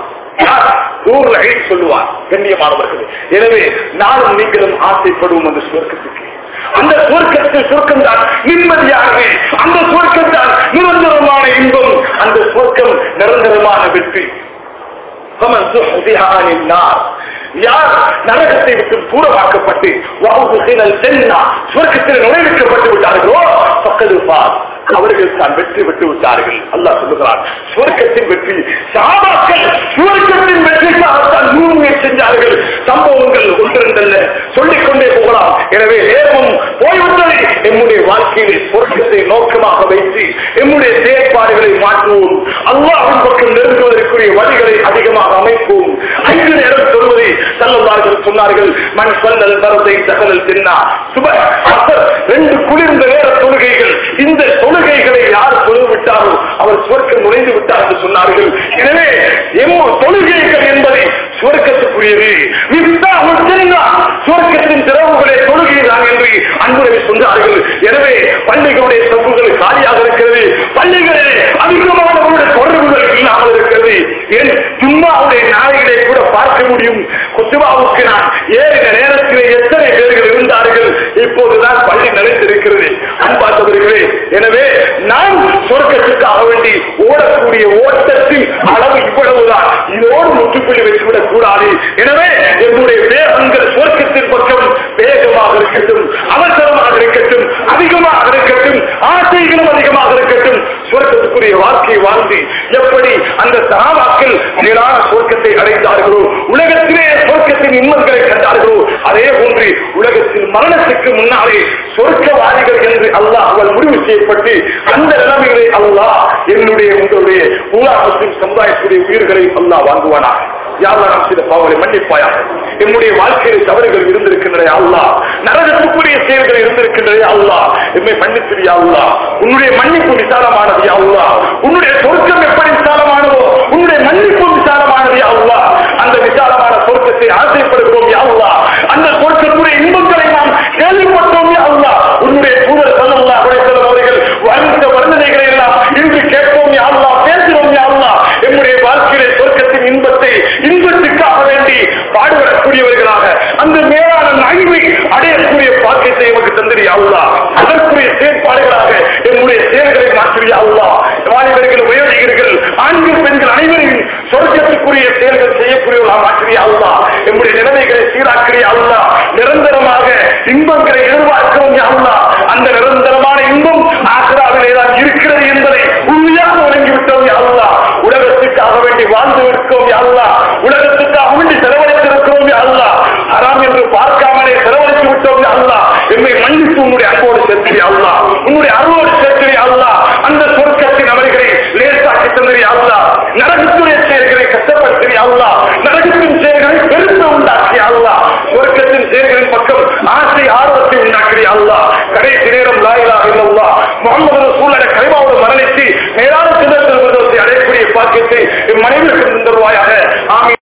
சொல்லுவார். கண்ணியமானவர்களே, எனவே நானும் நீங்களும் ஆசைப்படுவோம் அந்த சொர்க்கத்துக்கு. அந்த சொர்க்கத்தில் சொர்க்கம் தான் நிம்மதியாகவே, அந்த சொர்க்கம் தான் நிரந்தரமான இன்பம், அந்த சொர்க்கம் நிரந்தரமான வெற்றி. யார் நரகத்தை விட்டு தூரமாக்கப்பட்டு சொர்க்கத்தில் நுழைவிக்கப்பட்டு விட்டார்களோ அவர்கள் தான் வெற்றி பெற்று விட்டார்கள். அல்லாஹ் சொல்லுகிறார், சொர்க்கத்தின் வெற்றி. சஹாபாக்கள் சொர்க்கத்தின் வெற்றிக்காகத்தான் முயற்சி செஞ்சார்கள். சம்பவங்கள் ஒன்றென்றல்ல, சொல்லிக்கொண்டே போகலாம். எனவே நேரமும் போய்விட்டதை நம்முடைய வாழ்க்கையில் சொர்க்கத்தை நோக்கமாக வைத்து நம்முடைய செயற்பாடுகளை மாற்றுவோம். அல்லாஹ்வின் பக்கம் நெருங்குவதற்குரிய வழிகளை அதிகமாக அமைப்போம். 5 நேரம் சொல்வதை ஸல்லல்லாஹு சொன்னார்கள், மன் ஸல்லல் ஃபர்தை தகலல் ஜன்னா. சுபஹ் அஸ்ர் 2 குளிர்ந்த நேர தொழுகைகள், இந்த தொழுகைகளை யார் தொழுவிட்டாரோ அவர் சொர்க்கம் நுழைந்து விட்டார் என்று சொன்னார்கள். எனவே தொழுகைகள் என்பதை சொர்க்கத்துக்குரியது. சொர்க்கத்தின் திறவுகளை தொழுகைதான் என்று அன்புரை சொன்னார்கள். எனவே பள்ளிகளுடைய சொப்புகள் காலியாக இருக்கிறது, பள்ளிகளிலே அதிகமானவருடைய தொடர்புகள் இல்லாமல் இருக்கிறது. ஏன் ஜும்மாவுடைய நாளைகளை கூட பார்க்க முடியும். குத்துபாவுக்கு நான் ஏறின நேரத்திலே எத்தனை பேர்கள் இருந்தார்கள், இப்போதுதான் பள்ளி நிறைந்திருக்கிறது. அன்பார்ந்தவர்களே, எனவே நாம் சொர்க்கத்துக்காக வேண்டி ஓடக்கூடிய ஓட்டத்தின் அளவு இவ்வளவுதான். இதோடு முற்றுப்புள்ளி வைத்துவிடக் கூடாது. எனவே என்னுடைய வேகங்கள் சொர்க்கத்தின் பக்கம் வேகமாக இருக்கட்டும், அவசரமாக இருக்கட்டும், அதிகமாக இருக்கட்டும், ஆசைகளும் அதிகமாக இருக்கட்டும். சொர்க்கத்துக்குரிய வாழ்க்கை வாழ்ந்து எப்படி அந்த சஹாபாக்கள் மேலான சொர்க்கத்தை அடைந்தார்களோ, உலகத்திலே சொர்க்கத்தின் இன்பங்களை கண்டார்களோ, அதே போன்று உலகத்தில் மரணத்துக்கு முன்னாலே சொர்க்கவாதிகள் என்று அல்லாஹ் முடிவு செய்யப்பட்டு அந்த நிலைமைகளை அல்லாஹ் என்னுடைய உங்களுடைய முஸ்லிம் சமுதாயத்துடைய உயிர்களை அல்லாஹ் வாங்குவானா. யாரெல்லாம் நாம் செய்த பாவங்களை மன்னிப்பாயாக. என்னுடைய வாழ்க்கையில் தவறுகள் இருந்திருக்கின்றன அல்லாஹ், நரகத்துக்குரிய செயல்கள் இருந்திருக்கின்றன அல்லாஹ், எம்மை மன்னிப்பியா அல்லாஹ். உன்னுடைய மன்னிப்பு விசாலமானது அல்லாஹ், உன்னுடைய சொர்க்கம் எப்படி விசாலமானதோ உன்னுடைய மன்னிப்பு விசாலமானது அல்லாஹ். அந்த விசாலமான சொர்க்கத்தை ஆசைப்படுகிறோம் அல்லாஹ். அந்த சொர்க்கத்துடைய இன்பங்களை நாம் கேள்விப்பட்டோம் அல்லாஹ். உன்னுடைய தூதர் ஸல்லல்லாஹு அலைஹி வஸல்லம் அவர்கள் வாழ்ந்த வர்ணனைகளை எல்லாம் இன்று கேட்போம் அல்லாஹ், பேசுகிறோம் அல்லாஹ். நம்முடைய வாழ்க்கையிலே சொர்க்கத்தின் இன்பத்துக்காக வேண்டி பாடுபடக்கூடியவர்களாக அந்த மேலான நன்மை அடையக்கூடிய பாக்கியத்தை நமக்கு தந்திரி அல்லாஹ். அதற்குரிய செயற்பாடுகளாக என்னுடைய செயல்களை மாற்றிய அல்லாஹ். வாலிபர்கள், வயோதிகர்கள், ஆண்கள், பெண்கள் அனைவரையும் சொர்க்கத்துக்குரிய செயல்கள் செய்யக்கூடியவர்களா மாற்றிய அல்லாஹ் நம்முடைய நிலைமைகளை சீராக்கிறிய அல்லாஹ் நிரந்தரமாக இன்பங்களை எதிர்பார்க்கிறோம் யா அல்லாஹ் அந்த நிரந்தரமான இன்பம் ஆகிராவிலே தான் இருக்கிறது என்பதை உறுதியாக வழங்கிவிட்டோம் யா அல்லாஹ் உலகத்துக்காக வேண்டி வாழ்ந்து இருக்கோம் யா அல்லாஹ் உலகத்துக்காக வேண்டி செலவழித்திருக்கிறோம் யா அல்லாஹ் ஹராம் என்று பார்க்காமலே செலவழித்து விட்டோம் யா அல்லாஹ் எம்மை மன்னித்து உன்னுடைய அன்போடு சேர்த்து யா அல்லாஹ் உன்னுடைய அருளோடு சேர்த்து யா அல்லாஹ் அந்த சொர்க்கத்தின் அமல்களை லேசாக்கி தந்தது யா அல்லாஹ் நரகத்துடைய செயல்களை கஷ்டப்படுத்தி யா அல்லாஹ் நரகத்தின் செயல்களை வெறுப்பு உண்டாக்கி யா அல்லாஹ் சொர்க்கத்தின் செயல்களின் பக்கம் ஆசை ஆர்வத்தை உண்டாக்கி யா அல்லாஹ் கடைசி நேரம் லா இலாஹ இல்லல்லாஹ் முஹம்மது ரசூலுல்லாஹ் கலிமாவோடு மரணித்து மேலான சிதறல் அடையக்கூடிய பாக்கியத்தை மனைவிக்கு தருவாயாக ஆமீன்.